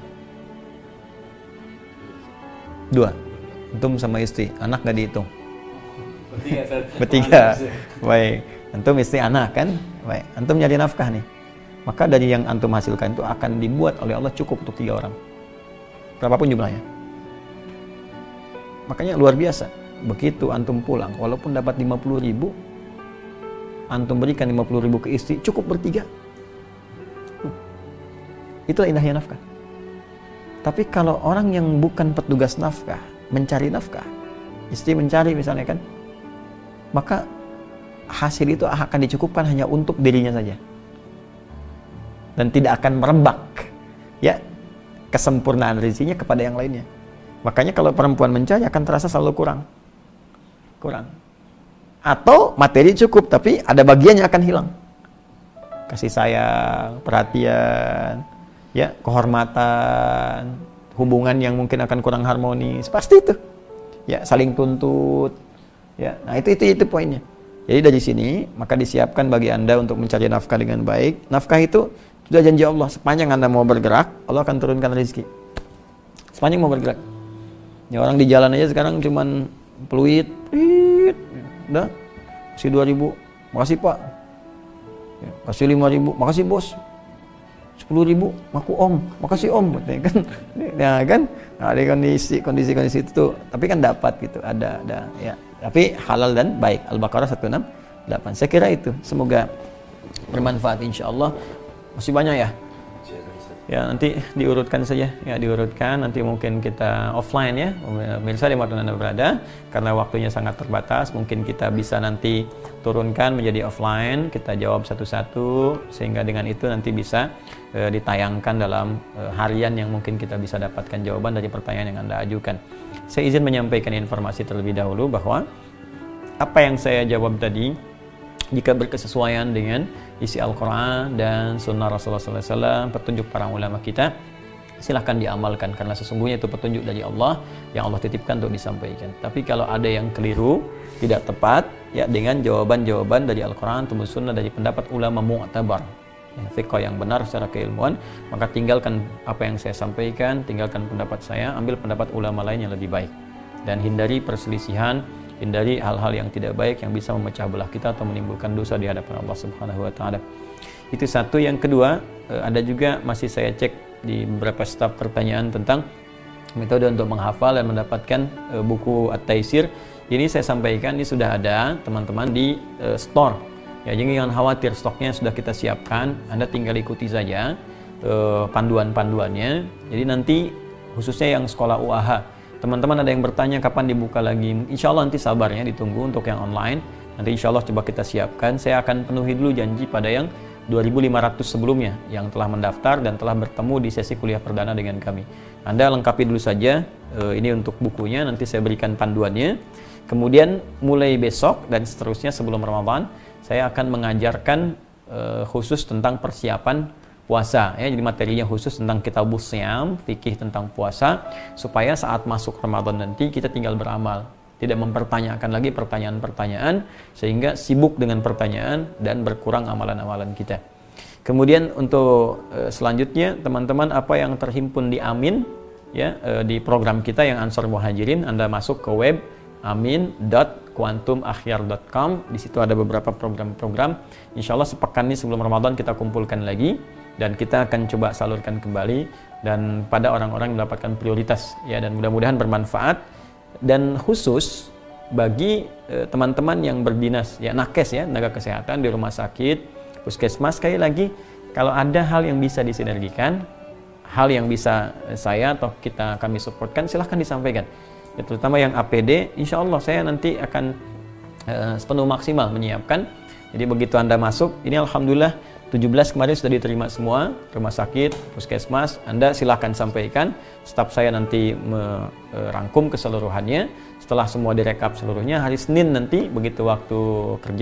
2. Antum sama istri, anak nggak dihitung. Bertiga. Baik. Antum istri anak kan? Baik. Antum nyari nafkah nih. Maka dari yang antum hasilkan itu akan dibuat oleh Allah cukup untuk 3 orang. Berapapun jumlahnya. Makanya luar biasa. Begitu antum pulang, walaupun dapat 50.000, antum berikan 50.000 ke istri, cukup bertiga. Itulah indahnya nafkah. Tapi kalau orang yang bukan petugas nafkah, mencari nafkah, istri mencari misalnya kan, maka hasil itu akan dicukupkan hanya untuk dirinya saja. Dan tidak akan merembak ya kesempurnaan rezekinya kepada yang lainnya. Makanya kalau perempuan mencari akan terasa selalu kurang. Atau materi cukup tapi ada bagiannya akan hilang. Kasih sayang, perhatian, ya, kehormatan, hubungan yang mungkin akan kurang harmonis, pasti itu. Ya, saling tuntut. Ya, nah itu poinnya. Jadi dari sini maka disiapkan bagi Anda untuk mencari nafkah dengan baik. Nafkah itu sudah janji Allah, sepanjang Anda mau bergerak, Allah akan turunkan rezeki. Sepanjang mau bergerak. Ya, orang di jalan aja sekarang cuman peluit, udah, kasih 2.000, makasih Pak, ya, kasih 5.000, makasih Bos, 10.000, ngaku Om, makasih Om, kan, ya kan, nah, ada kondisi itu tuh, tapi kan dapat gitu, ada, ya, tapi halal dan baik. Al-Baqarah 168. Saya kira itu, semoga bermanfaat insya Allah. Masih banyak ya. Ya, nanti diurutkan saja, ya diurutkan, nanti mungkin kita offline ya, pemirsa dimanapun Anda berada, karena waktunya sangat terbatas, mungkin kita bisa nanti turunkan menjadi offline, kita jawab satu-satu, sehingga dengan itu nanti bisa ditayangkan dalam harian yang mungkin kita bisa dapatkan jawaban dari pertanyaan yang Anda ajukan. Saya izin menyampaikan informasi terlebih dahulu bahwa apa yang saya jawab tadi, jika berkesesuaian dengan isi Al-Quran dan Sunnah Rasulullah SAW, petunjuk para ulama kita, silahkan diamalkan karena sesungguhnya itu petunjuk dari Allah yang Allah titipkan untuk disampaikan. Tapi kalau ada yang keliru, tidak tepat, ya dengan jawaban-jawaban dari Al-Quran atau Sunnah dari pendapat ulama mu'tabar, ya, fiqh yang benar secara keilmuan, maka tinggalkan apa yang saya sampaikan, tinggalkan pendapat saya, ambil pendapat ulama lain yang lebih baik, dan hindari perselisihan, hindari hal-hal yang tidak baik yang bisa memecah belah kita atau menimbulkan dosa di hadapan Allah Subhanahu wa taala. Itu satu. Yang kedua, ada juga masih saya cek di beberapa staf pertanyaan tentang metode untuk menghafal dan mendapatkan buku At-Taisir. Ini saya sampaikan, ini sudah ada teman-teman di store. Ya, jadi jangan khawatir, stoknya sudah kita siapkan. Anda tinggal ikuti saja panduan-panduannya. Jadi nanti khususnya yang sekolah UAH, teman-teman ada yang bertanya kapan dibuka lagi. Insya Allah nanti sabarnya ditunggu untuk yang online. Nanti insya Allah coba kita siapkan. Saya akan penuhi dulu janji pada yang 2.500 sebelumnya yang telah mendaftar dan telah bertemu di sesi kuliah perdana dengan kami. Anda lengkapi dulu saja, ini untuk bukunya, nanti saya berikan panduannya. Kemudian mulai besok dan seterusnya sebelum Ramadan, saya akan mengajarkan khusus tentang persiapan puasa, ya, jadi materinya khusus tentang kitabus syam, fikih tentang puasa, supaya saat masuk Ramadan nanti kita tinggal beramal, tidak mempertanyakan lagi pertanyaan-pertanyaan sehingga sibuk dengan pertanyaan dan berkurang amalan-amalan kita. Kemudian untuk selanjutnya teman-teman, apa yang terhimpun di Amin, ya, di program kita yang Ansor Muhajirin, Anda masuk ke web amin.quantumakhyar.com. Di situ ada beberapa program-program. Insya Allah sepekan ini sebelum Ramadan kita kumpulkan lagi dan kita akan coba salurkan kembali dan pada orang-orang yang mendapatkan prioritas, ya, dan mudah-mudahan bermanfaat. Dan khusus bagi teman-teman yang berdinas, ya, nakes, ya, tenaga kesehatan di rumah sakit, puskesmas, sekali lagi kalau ada hal yang bisa disinergikan, hal yang bisa saya atau kami supportkan, silahkan disampaikan. Ya, terutama yang APD, insya Allah saya nanti akan sepenuh maksimal menyiapkan. Jadi begitu Anda masuk, ini Alhamdulillah 17 kemarin sudah diterima semua, rumah sakit, puskesmas, Anda silahkan sampaikan, staf saya nanti merangkum keseluruhannya. Setelah semua direkap seluruhnya, hari Senin nanti begitu waktu kerja,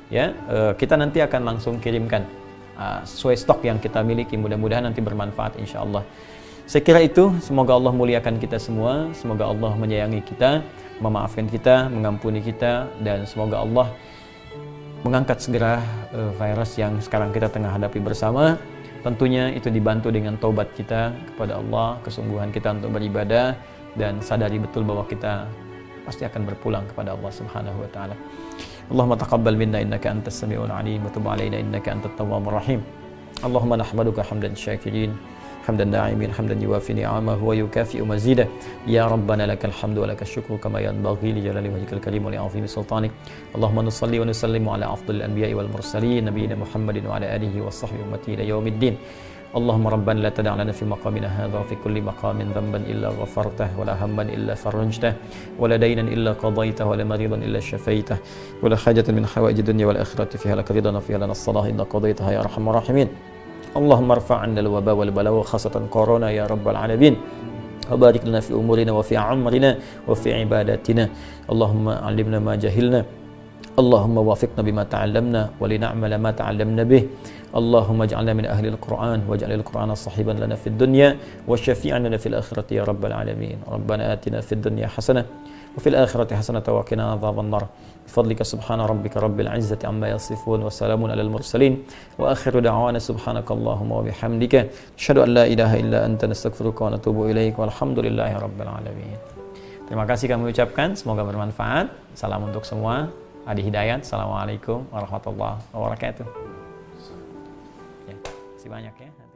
ya kita nanti akan langsung kirimkan sesuai stok yang kita miliki. Mudah-mudahan nanti bermanfaat insya Allah. Saya kira itu, semoga Allah muliakan kita semua, semoga Allah menyayangi kita, memaafkan kita, mengampuni kita, dan semoga Allah mengangkat segera virus yang sekarang kita tengah hadapi bersama. Tentunya itu dibantu dengan taubat kita kepada Allah, kesungguhan kita untuk beribadah, dan sadari betul bahwa kita pasti akan berpulang kepada Allah Subhanahu wa taala. Allahumma taqabbal minna innaka antas samiul alim wa tub alaina innaka antat tawwabur rahim. Allahumma nahmaduka hamdan syakirin, hamdan da'imin, hamdan yuwafi ni'amahu wa yukafi'u mazidah. Ya Rabbana lakal hamdu wa lakal syukru kama yanbaghi li jalali wajhikal karim wa li 'azimi sultanik. Allahumma nusalli wa nusallimu ala afdhalil anbiya'i wal mursalin nabiyyina Muhammadin wa ala alihi wa sahbihi ummati ila yaumiddin. Allahumma rabbana la tada' lana fi maqamina hadha wa fi kulli maqamin dhanban illa ghafartah wa la hamman illa farajtah wa la daynan illa qadaytah wa la maridan illa shafaitah wa la hajatan min hawaiji dunya wal akhirati fiha lak ridwan wa fiha lana as-salah inna qadaytaha ya arhamar rahimin. Allahumma arfa' 'anna al-waba wal balawa khasatan corona ya rabbal alamin. Wa barik lana fi umurina wa fi 'amrina wa fi ibadatina. Allahumma 'allimna ma jahilna. Allahumma wafiqna bima ta'allamna wa lina'mala ma ta'allamna bih. Allahumma ij'alna min ahli al-Qur'an waj'al al-Qur'ana sahiban lana fid dunya wa syafi'an lana fil akhirati ya rabbal alamin. Rabbana atina fid dunya hasanah wa fil akhirati hasanah wa qina adzaban nar. Bifadlika subhana rabbika rabbil izzati amma yasifun wa salamun alal mursalin wa akhiru da'wana subhanakallahumma wa bihamdika asyhadu an la ilaha illa anta nastaghfiruka wa natubu ilaik walhamdulillahi rabbil alamin. Terima kasih kami ucapkan, semoga bermanfaat. Salam untuk semua. Adi Hidayat. Assalamualaikum warahmatullahi wabarakatuh. Ya, terima kasih banyak ya.